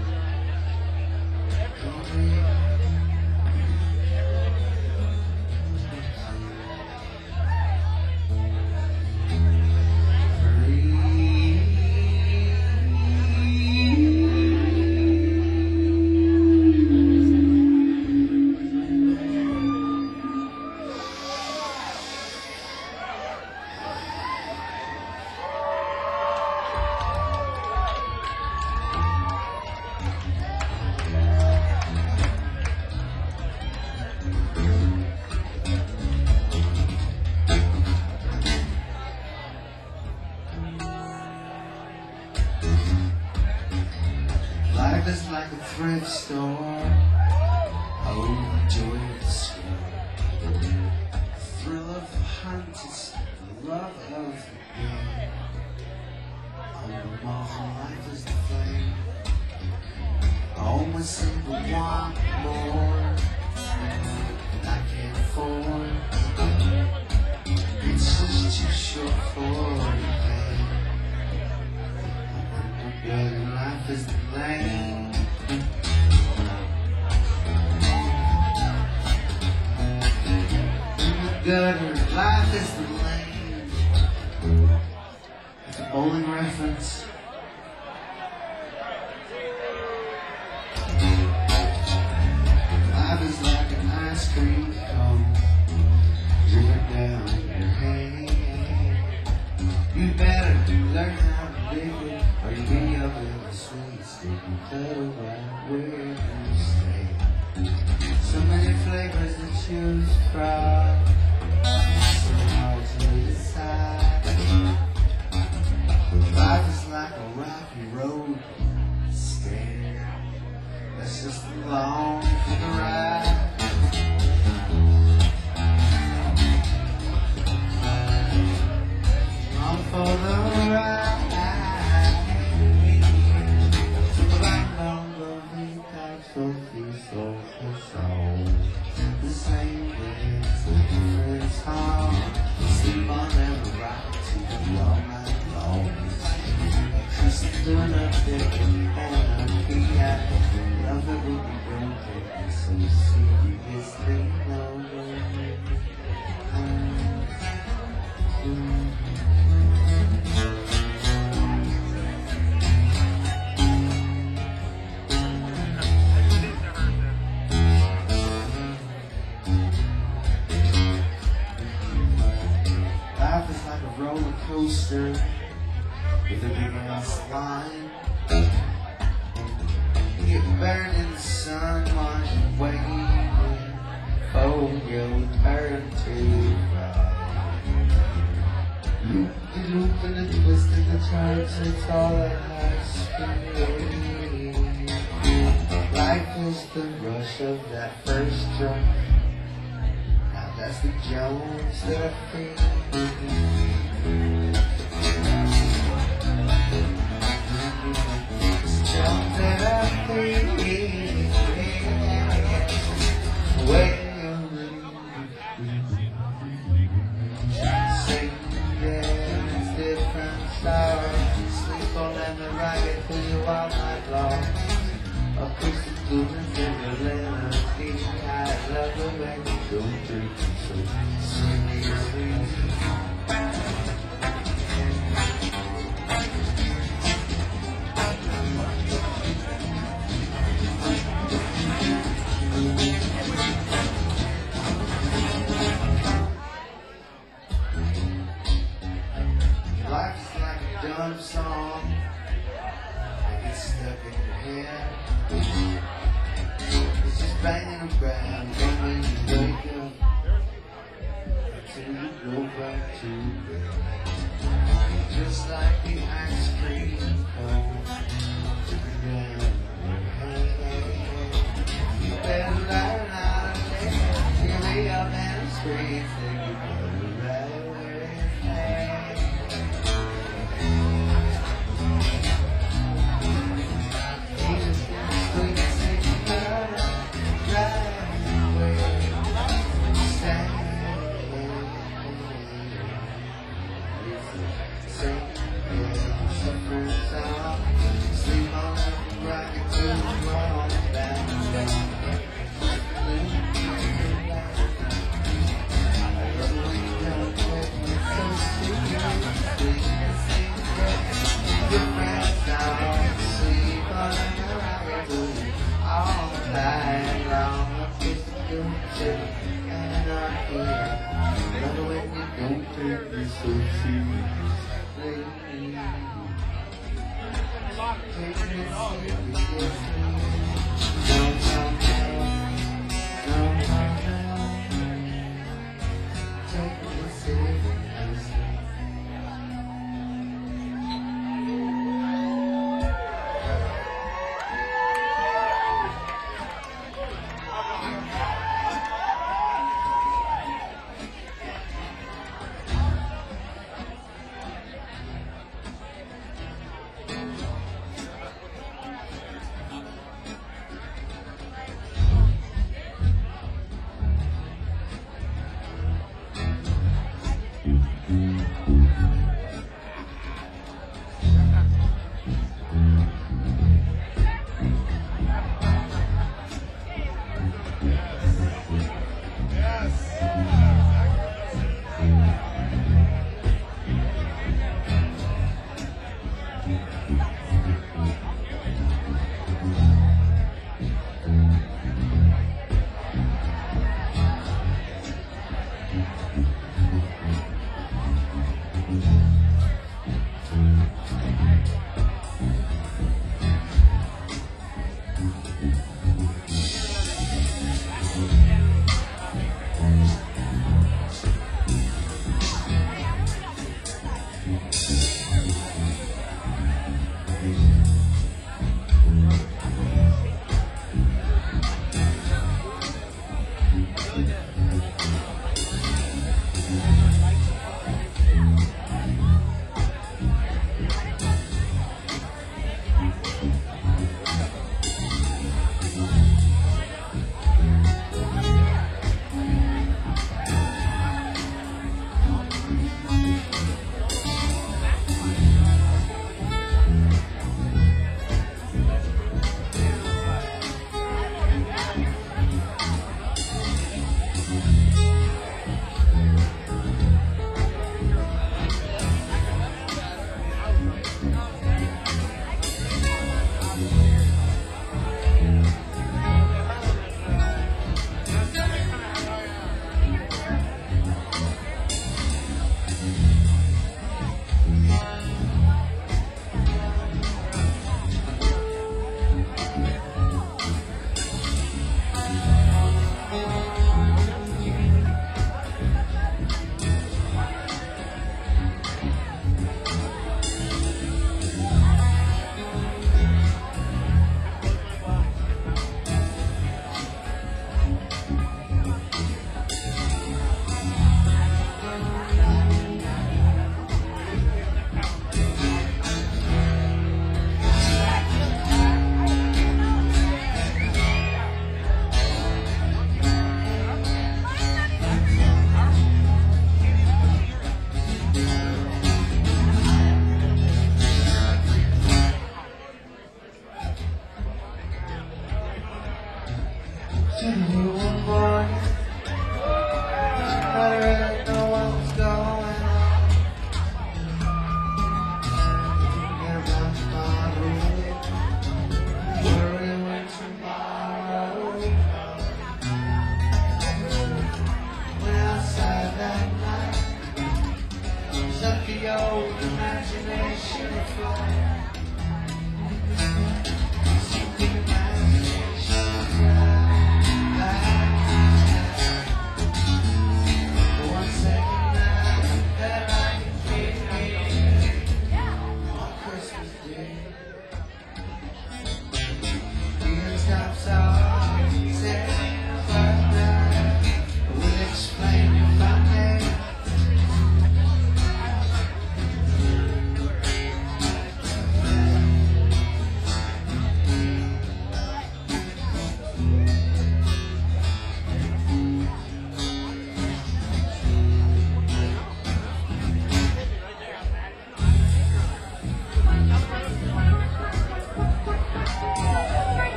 A: Breathe. Life is like a thrift store. Oh, the joy of the score. The thrill of the hunt is the love of the game. On the wall, life is the flame. I almost single one more than I can afford. It's just too short for the pain. Good and life is the lane. Good and life is the lane. It's a bowling reference. Life is like an ice cream cone driven down your head. You better learn how to live it, or you be up in the sweet stick and cuddle right where you stay. So many flavors to choose from, so hard to decide. Life is like a rocky road, scared. Let's just along for the ride. On for the ride. So I'm on the couch, so feel so so. The same place, the different song. Sleep on every rock to the all night long. Just doing up there and I'm here. Love it will be broken, so seriously no way. Life is like a roller coaster with a big ass line. You get burned in the sunlight, waiting for your turn to ride. Loop the loop and the twist and the turns, it's all at high speed. Life is the rush of that first drunk. Now that's the Jones that I feel. It's Jones that I feel. When you're sing, yeah, it's different stars. Sleep on them and ride it for you all night long. A piece of blue and Timberland, I love the way you go through. So seriously. Life's like a dumb song that gets stuck in your head. It's just banging around when you wake up until you go back to bed. Just like the ice cream cone dripping down your head. You better learn how to live. Give me up and scream till you go right where it's at. So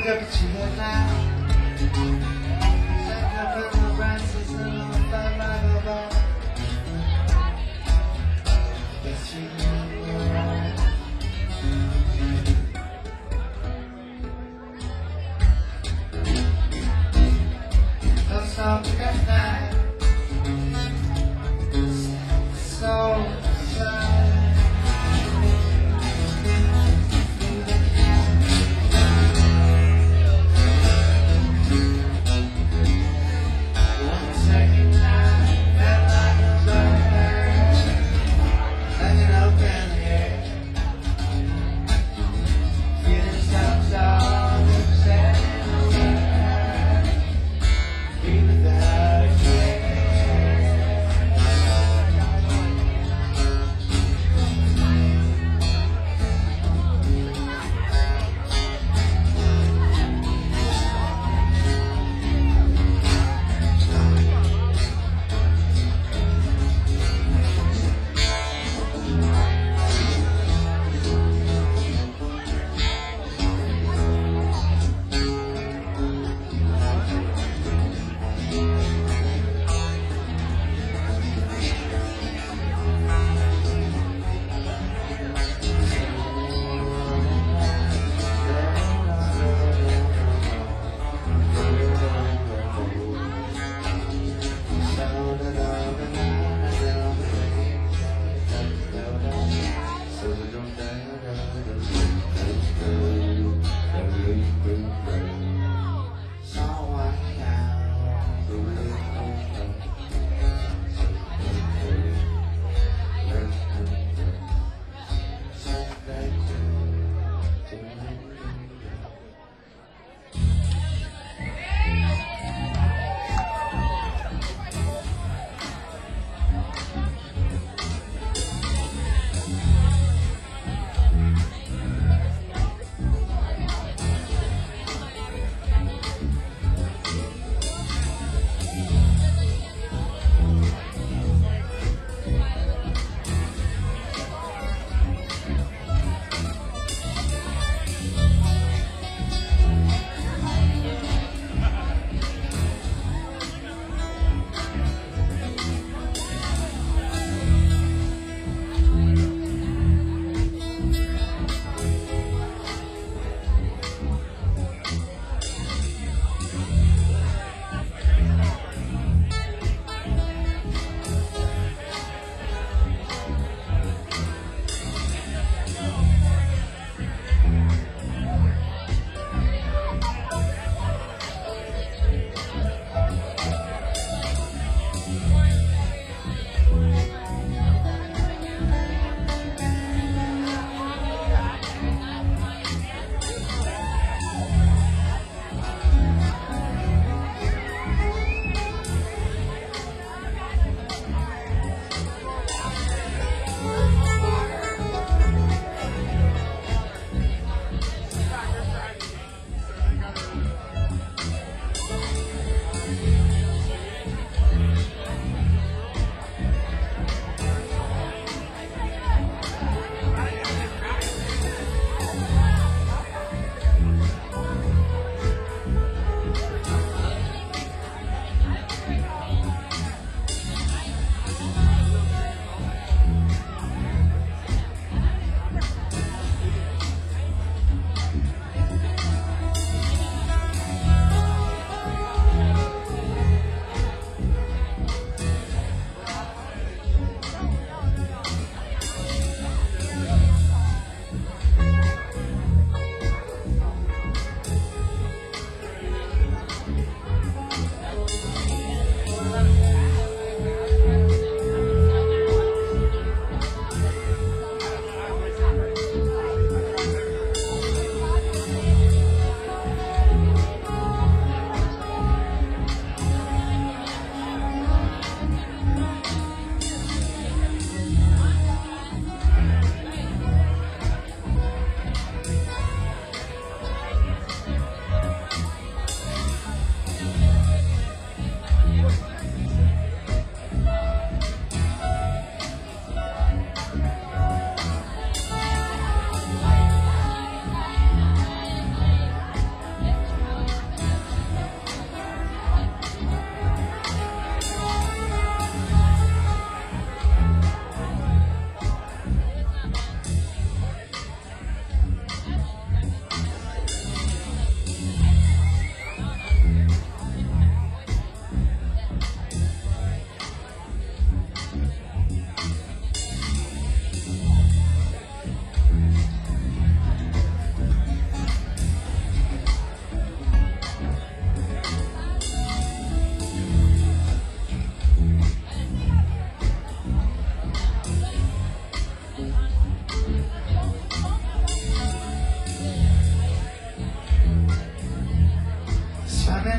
A: up to your life. Set up in the branches and on fire like a ball. Guess you know. Let's talk at night. So sad. One second.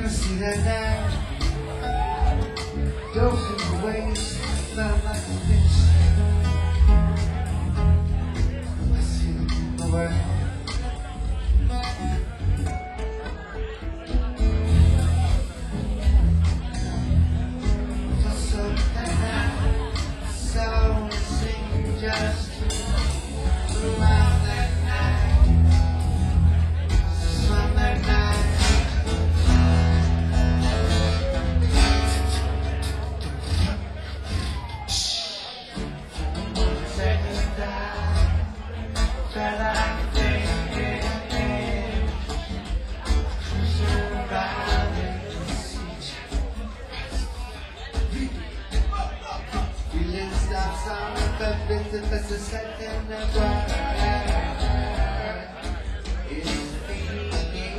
A: see that now. Dove in the waves, felt like a fish. I see the people around. For something now, so I wanna sing just throughout that night. Summer night. Just a second ago. It's feeling.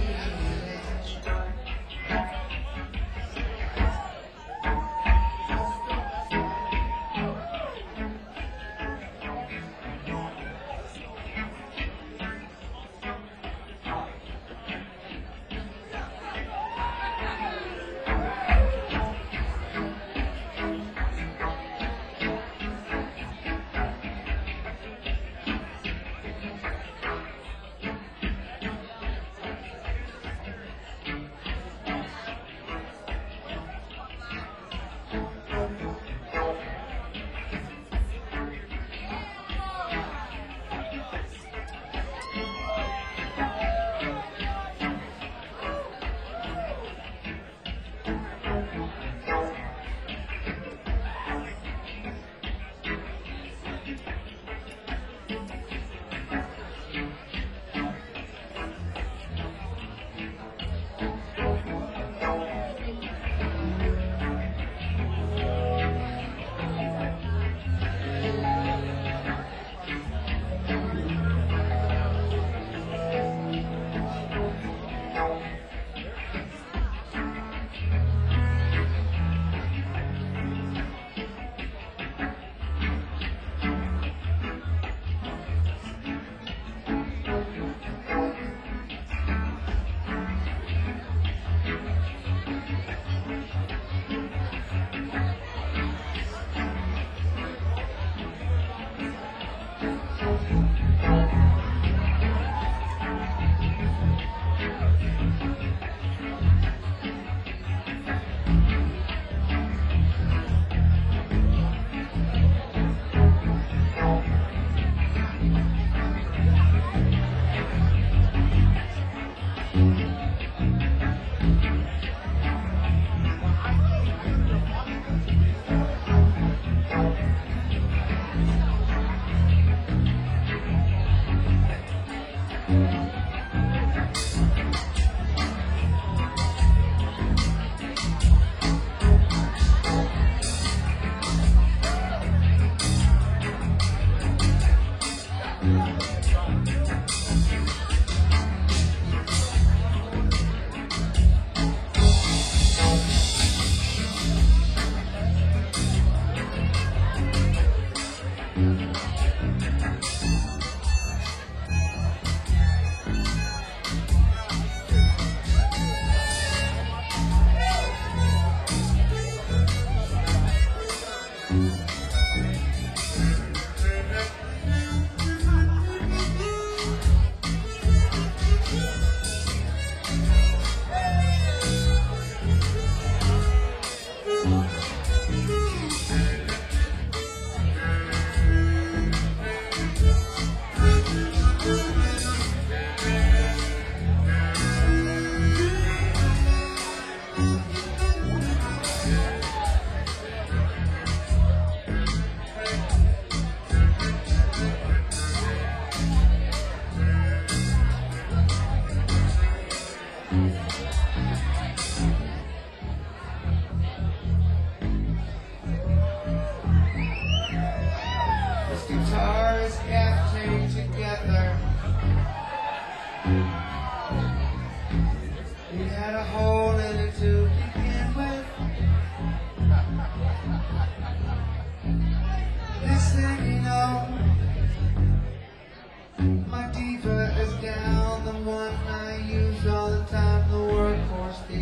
A: My diva is down, the one I use all the time, the workhorse, the H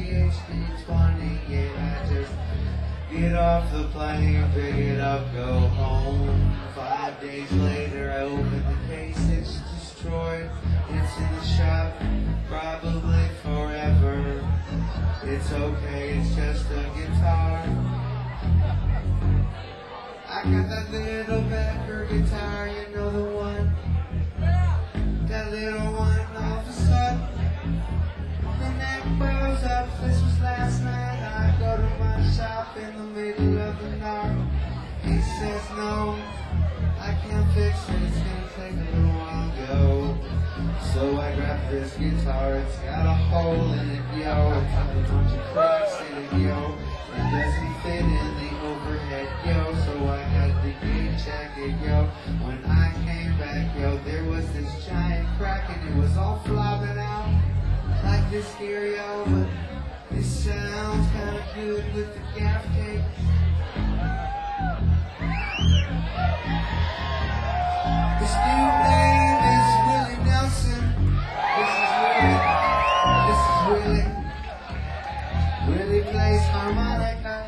A: fifteen, twenty, yeah, I just get off the plane, pick it up, go home. Five days later, I open the case, it's destroyed. It's in the shop, probably forever. It's okay, it's just a guitar. I got that little Becker guitar, you know the one. That little one, all of a sudden, the neck blows up. This was last night. I go to my shop in the middle of the night. He says no, I can't fix it. It's gonna take a little while to go. So I grab this guitar. It's got a hole in it, yo. It's got a bunch of cracks in it, yo. It doesn't fit in the overhead, yo. So I had to gauge check it, yo. When I came back, yo, there was this giant crack and it was all flopping out like this stereo. But it sounds kinda good with the gaff tape. This new name is Willie Nelson. This is Willie. This is Willie. Willie plays harmonica.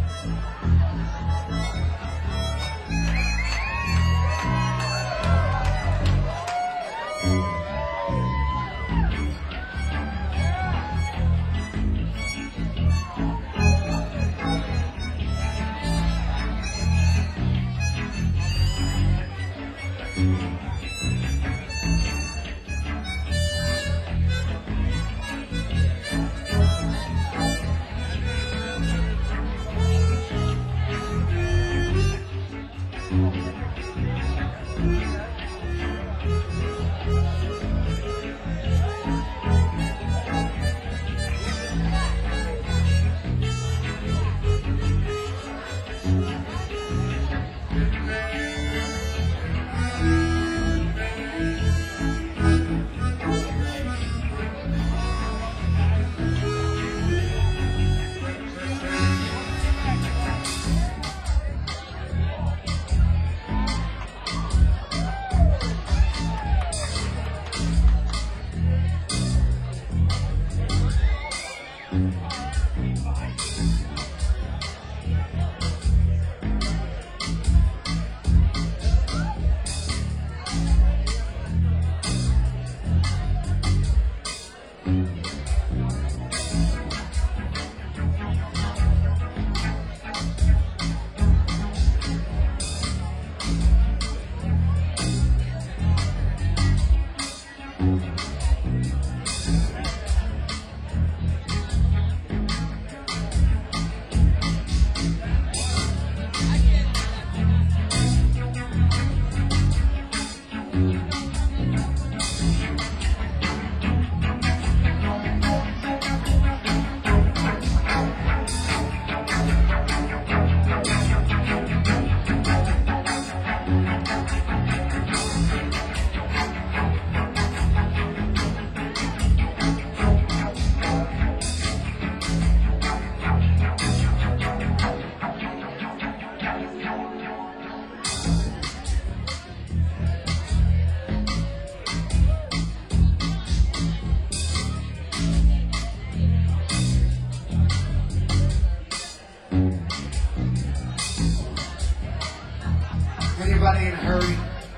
A: Anybody in a hurry?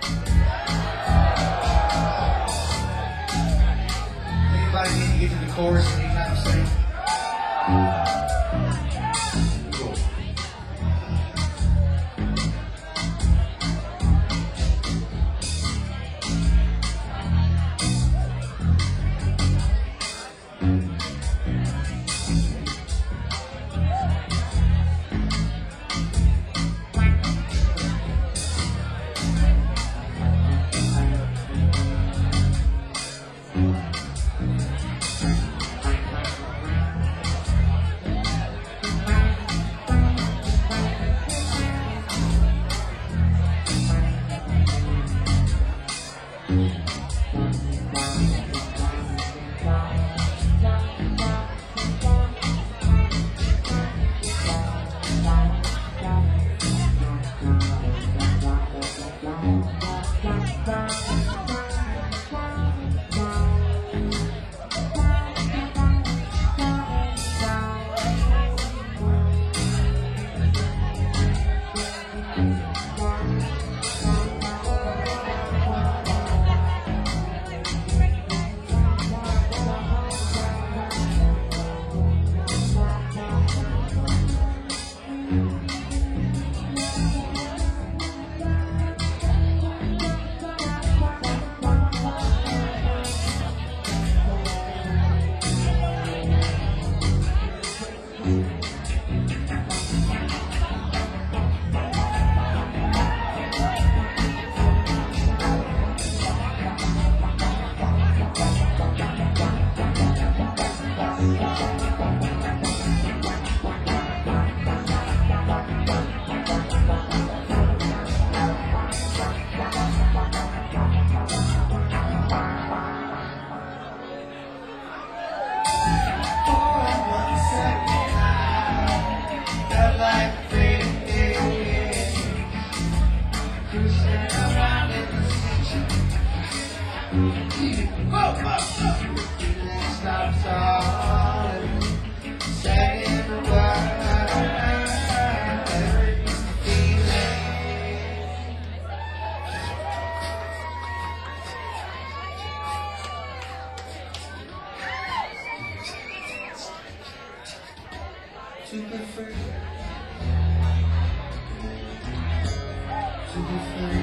A: Anybody need to get to the chorus anytime soon? Cool. bottom, sagging around. To be free, to be free,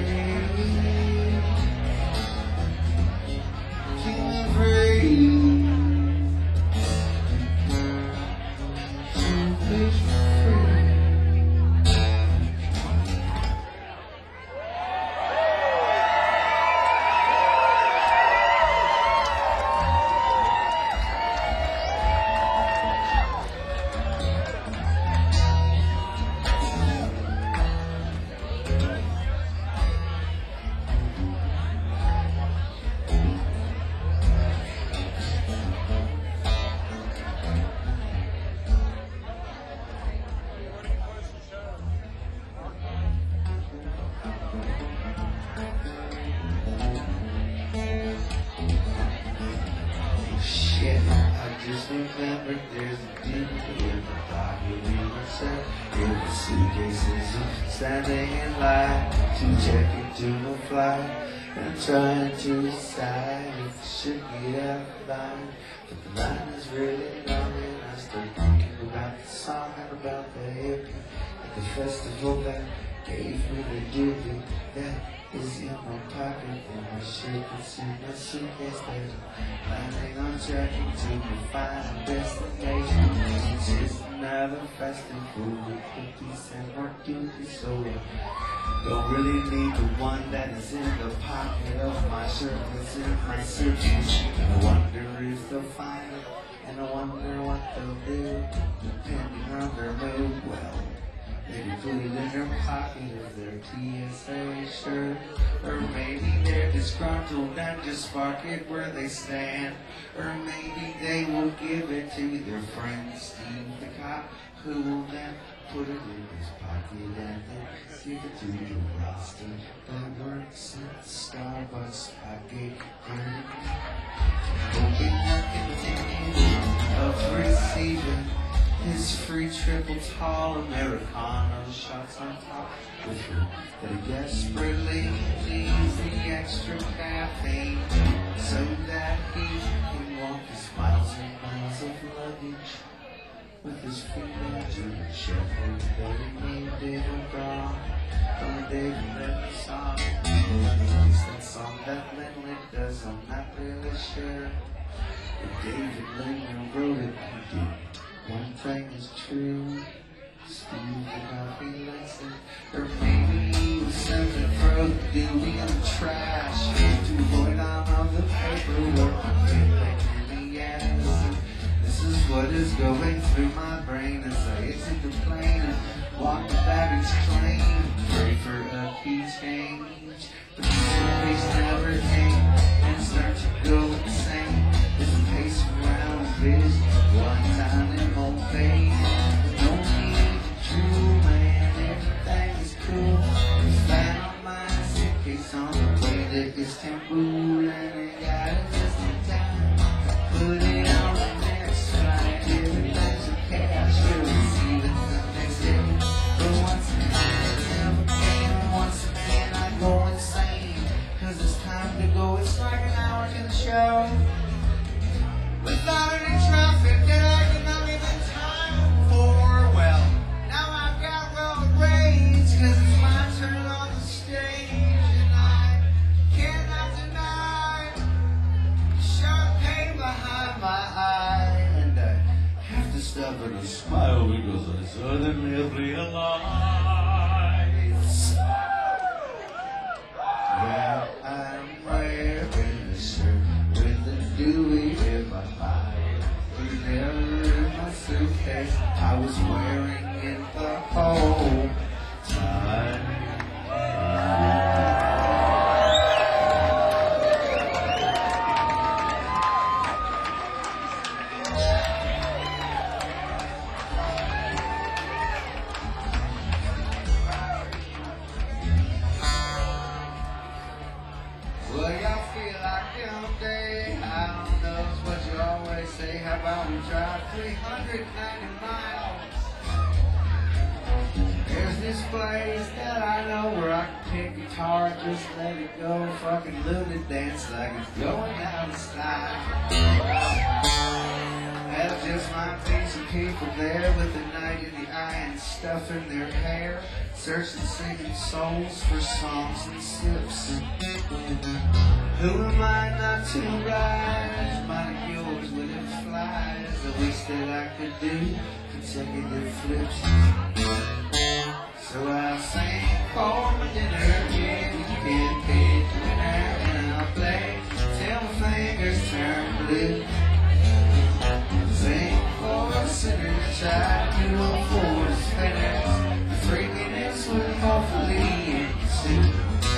A: to be free, to be free. Shit, I just remembered there's a demon in my body. We were set in the suitcases of standing in line to check into my flight and trying to decide if I should get out of line. But the line is really long and I start thinking about the song and about the hippie at the festival that gave me the giving that is in my pocket and my shirt that's in my suitcase that I'm planning on tracking to my final destination. It's just another fast and food with cookies and more cookies, so I don't really need the one that is in the pocket of my shirt that's in my suitcase. And I wonder if they'll find it, and I wonder what they'll do, depending on their mood. Well, maybe put it in their pocket of their T S A shirt. Or maybe they're disgruntled and just park it where they stand. Or maybe they will give it to their friend Steve the cop, who will then put it in his pocket and then give it to the roster that works at the Starbucks pocket. Hoping I continue of receiving his free triple tall Americano shots on top with her that he desperately needs the extra caffeine so that he can walk his miles and miles of luggage with his feet into the shepherd that he needed a dog from a David Lennon song. It's that song that Lennon does, I'm not really sure. But David Lennon wrote it, he did. One thing is true, Steve did not be listening. Or maybe he was searching for a duty in the trash to avoid all of the paperwork I'm feeling in the ass. This is what is going through my brain as I exit the plane and walk the baggage claim. Pray for a key change, but the suitcase never came and start to go insane. There's a pace around this one time in old face. No need to drool, man, everything is cool. It's flat on my suitcase on the way to Istanbul, and I got it just in time. Put it on the next flight, everything's okay. I should receive it the next day. But once again, never came. Once again, I go insane, cause it's time to go. It's like an hour to the show. Without any traffic that I could not even time for. Well, now I've got rubber rage, cause it's my turn on the stage. And I cannot deny the sharp pain behind my eye. And I have to stop and smile because I suddenly realize that I'm wearing a shirt with a Dewey in my mind. Was never in my suitcase, I was wearing it the whole time. Well, y'all feel like all day, I don't know what you always say, how about while we drive three hundred ninety miles. There's this place that I know where I can pick guitar and just let it go. Fucking loony dance like it's going out of style. That's just my piece of people there with the night in the eye and stuff in their hair, searching singing souls for songs and sips. Who am I not to rise? Mine yours when it flies. The least that I could do, consecutive flips. So I'll sing for my dinner, yeah, you can pick winner, and I'll play till my fingers turn blue. Sing for a sinner, try to do for the spinners. The freakiness will hopefully ensue.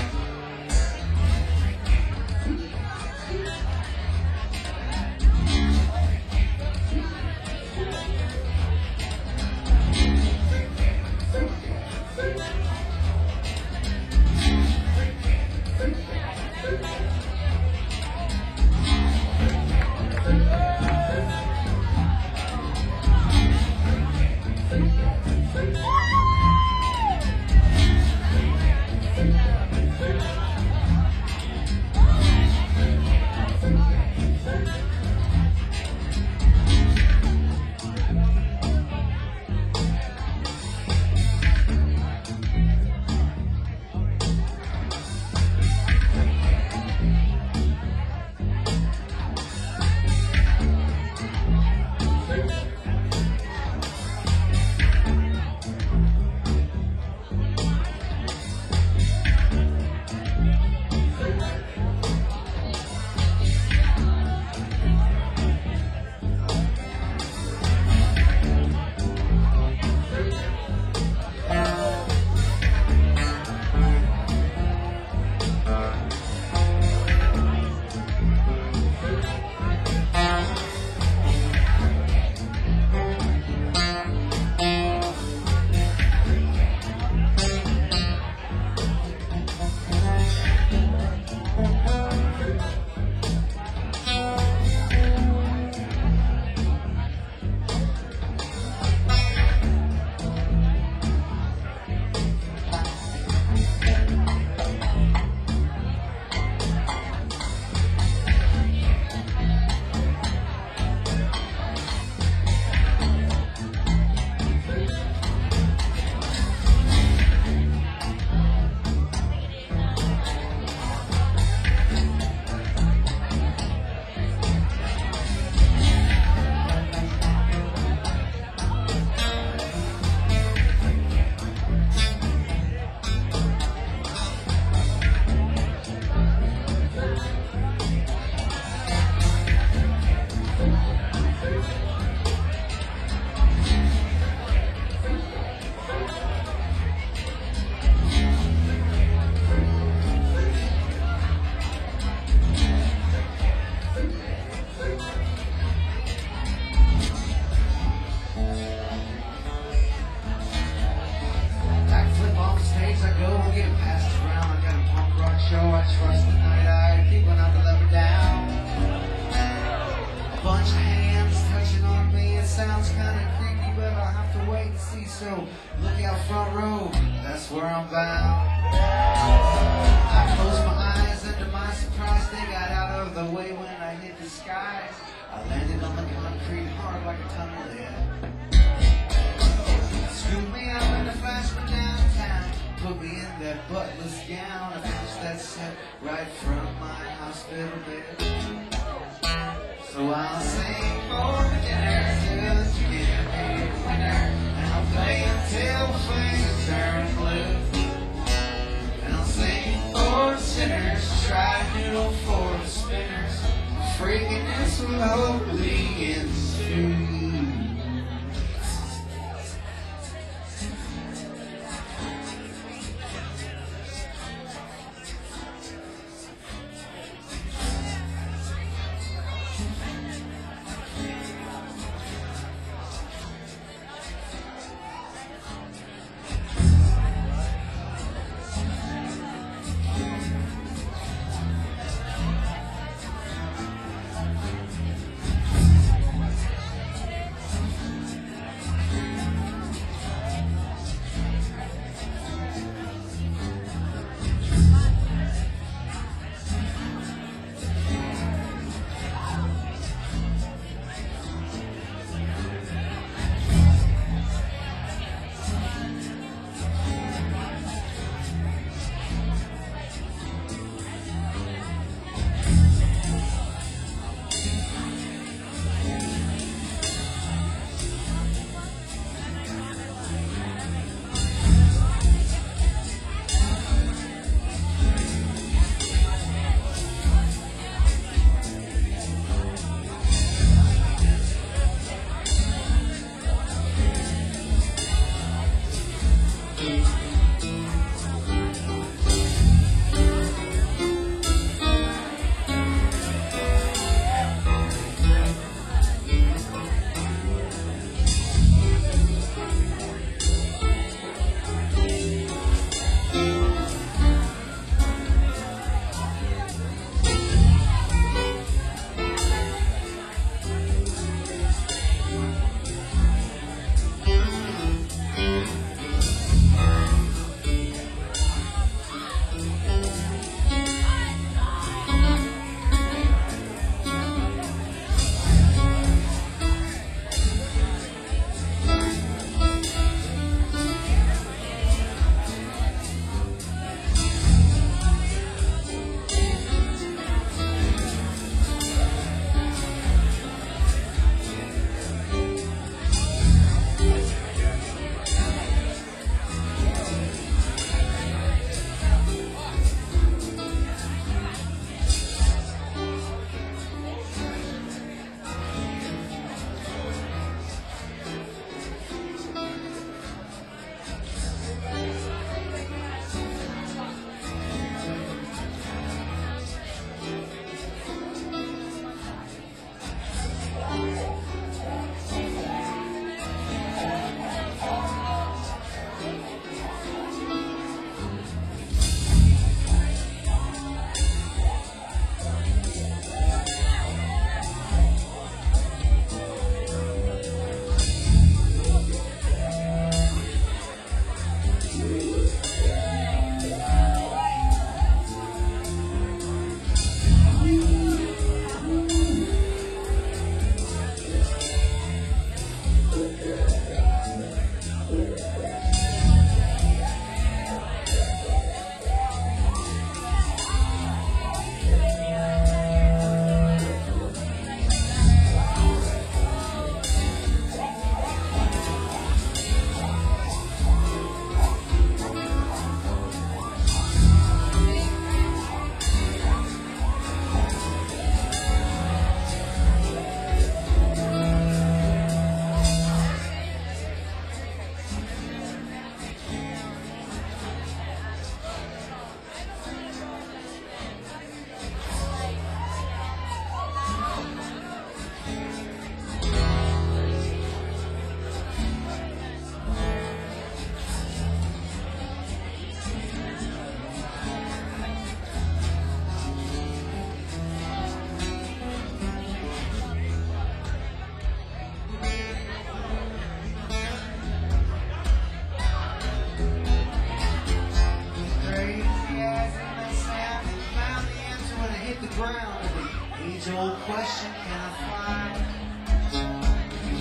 A: So look out front row, that's where I'm bound. I closed my eyes and to my surprise they got out of the way when I hit the skies. I landed on the concrete hard like a ton of lead. Scooped me up in the flash from downtown, put me in that buttless gown. I finished that set right from my hospital bed. So I'll sing for the dinner till you get a winner. I'll play until the flames turn blue. And I'll sing for the sinners, try to do for the spinners. Freakiness will hopefully ensue.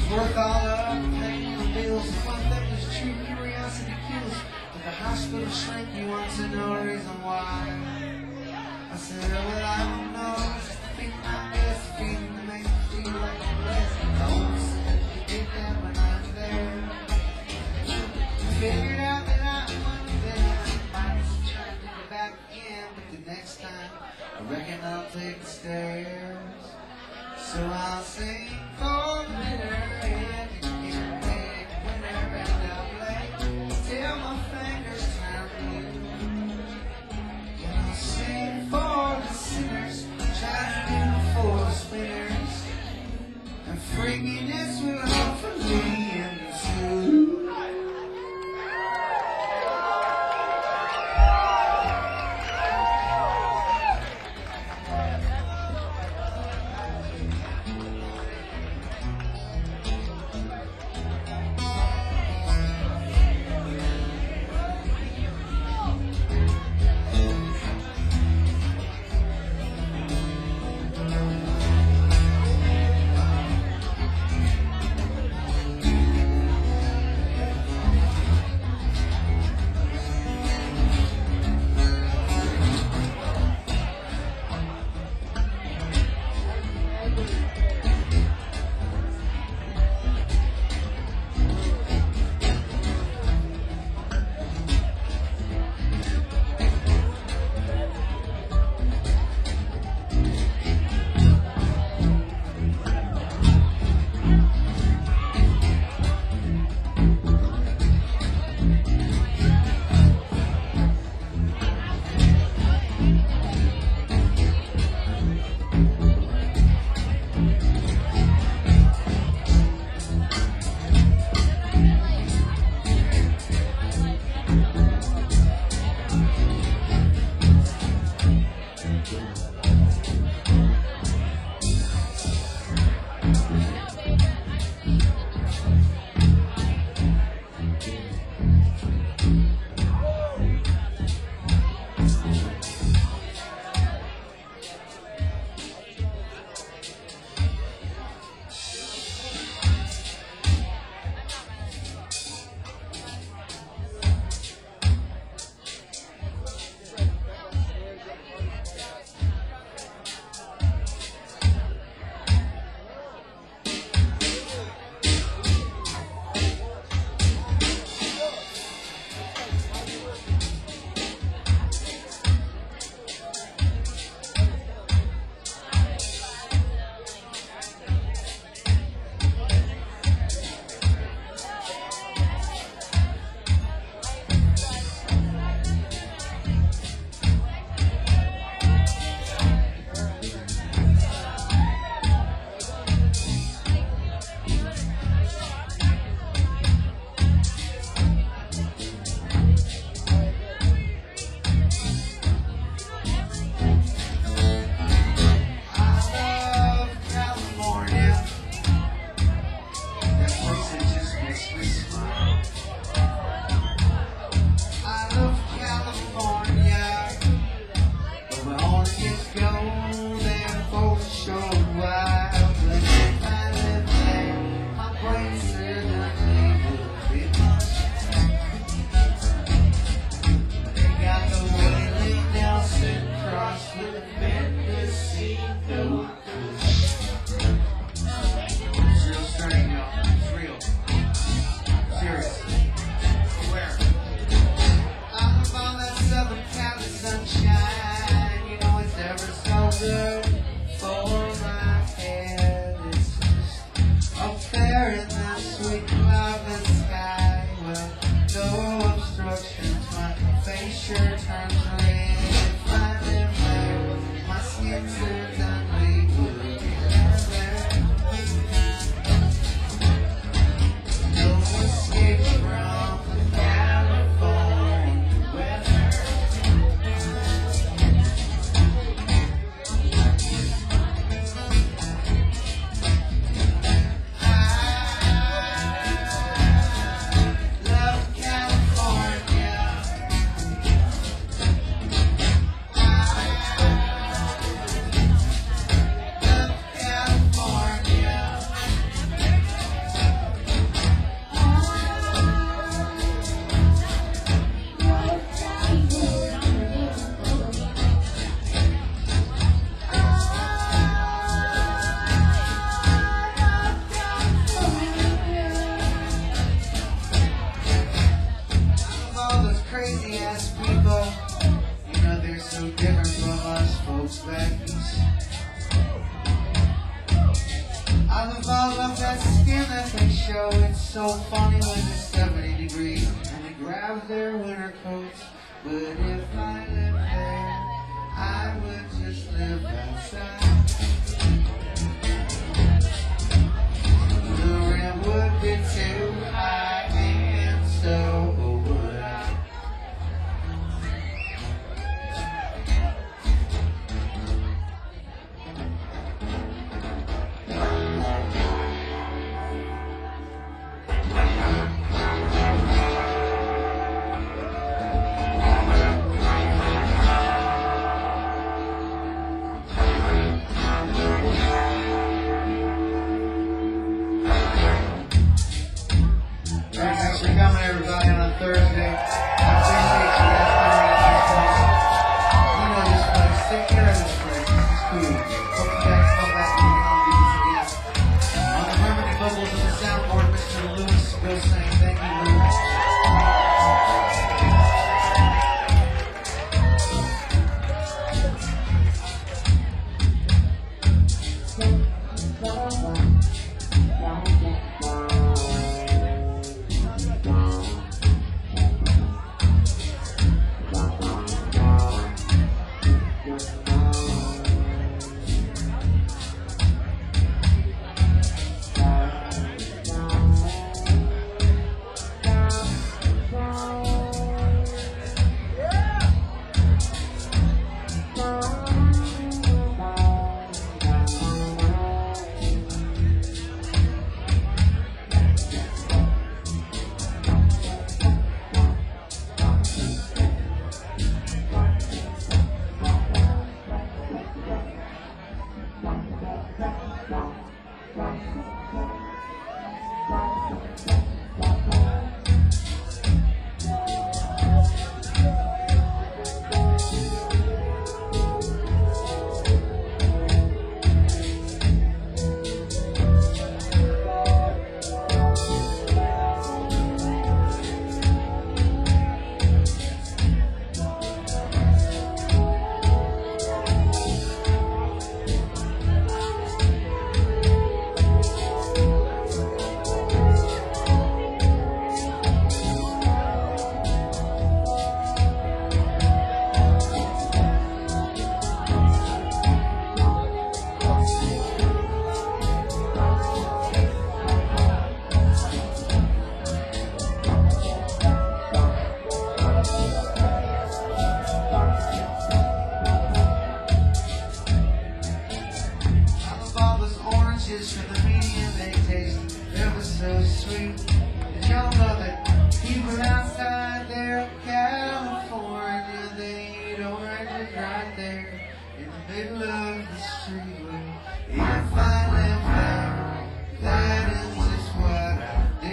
A: worth all the pain and bills. One thing is true, curiosity kills. But the hospital shrink, you want to know the reason why. I said, well, I don't know. Just feed my best, feeding to make me feel like I'm blessed. I won't say you get that when I'm there. Figured out that I'm one of them. I was trying to get back again, but the next time I reckon I'll take the stairs. So I'll sing for the winner and you get a big winner and I'll play till my fingers turn blue. And I'll sing for the sinners, try to do for the spinners, and freakiness will hopefully ensue. that skin that they show. It's so funny when it's seventy degrees and they grab their winter coats. But if I lived there, I would just live outside. The rent would be too high, and so would I. Thanks for coming, everybody, on Thursday. I appreciate you guys coming out this place. You know this place. Take care of this place. This is cool. Hope you guys come back and we can all do this again. On the permanent vocals of the soundboard, Mister Lewis will sing. Thank you, Lewis. For the medium they taste ever so sweet. Did y'all know that people outside there in California, they eat oranges right there in the middle of the street? If I live there, that is just what I do.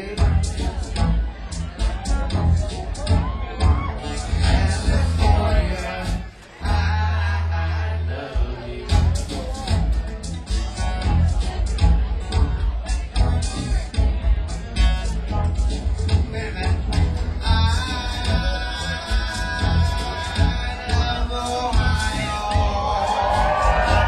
A: California, I, I love you. I love Ohio.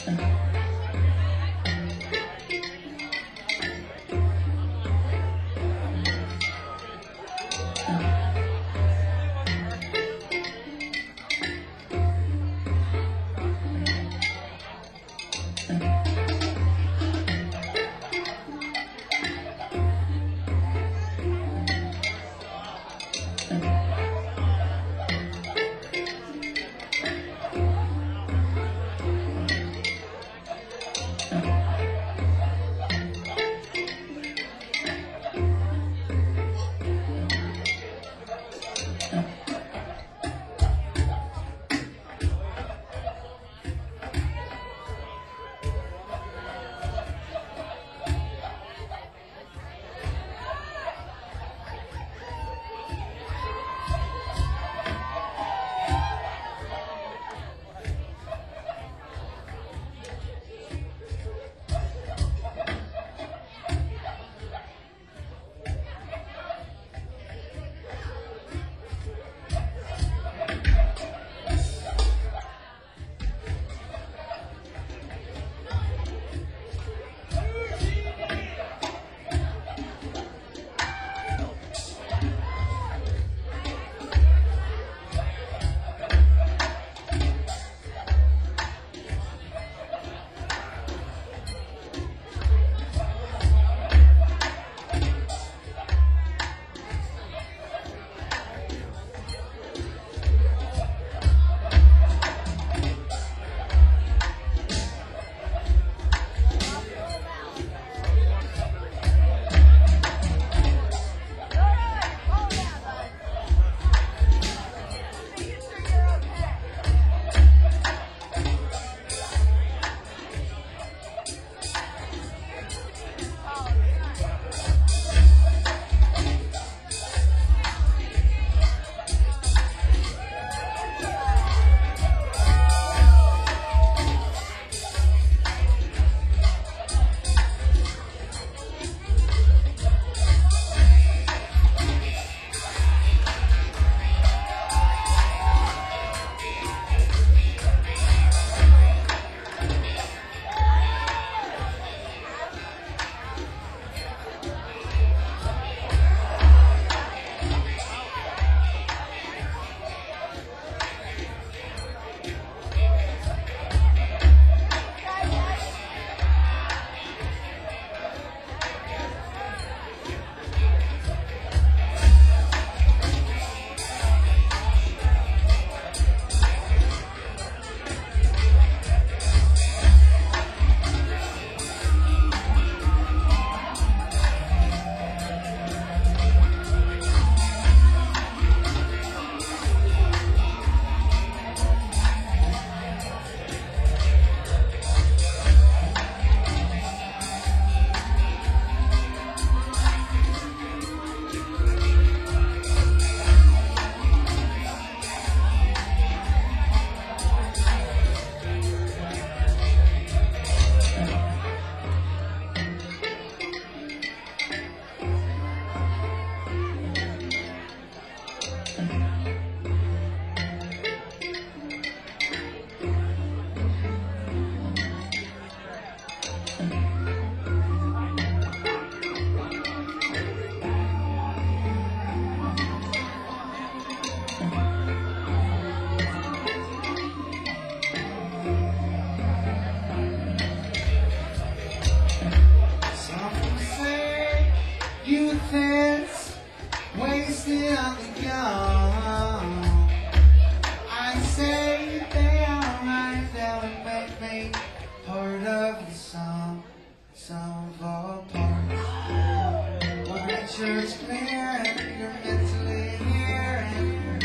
A: picture's clear and you're mentally here and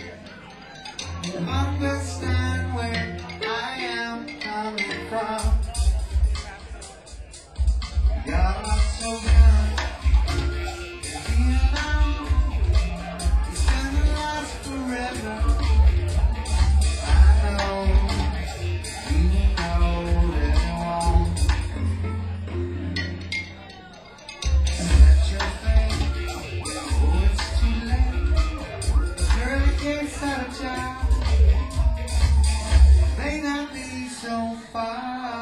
A: you understand where I am coming from. You're so young, being alone, it's gonna last forever. I know, you know that it won't. Set your face, oh it's too late. Early gates out of town may not be so far.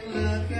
A: look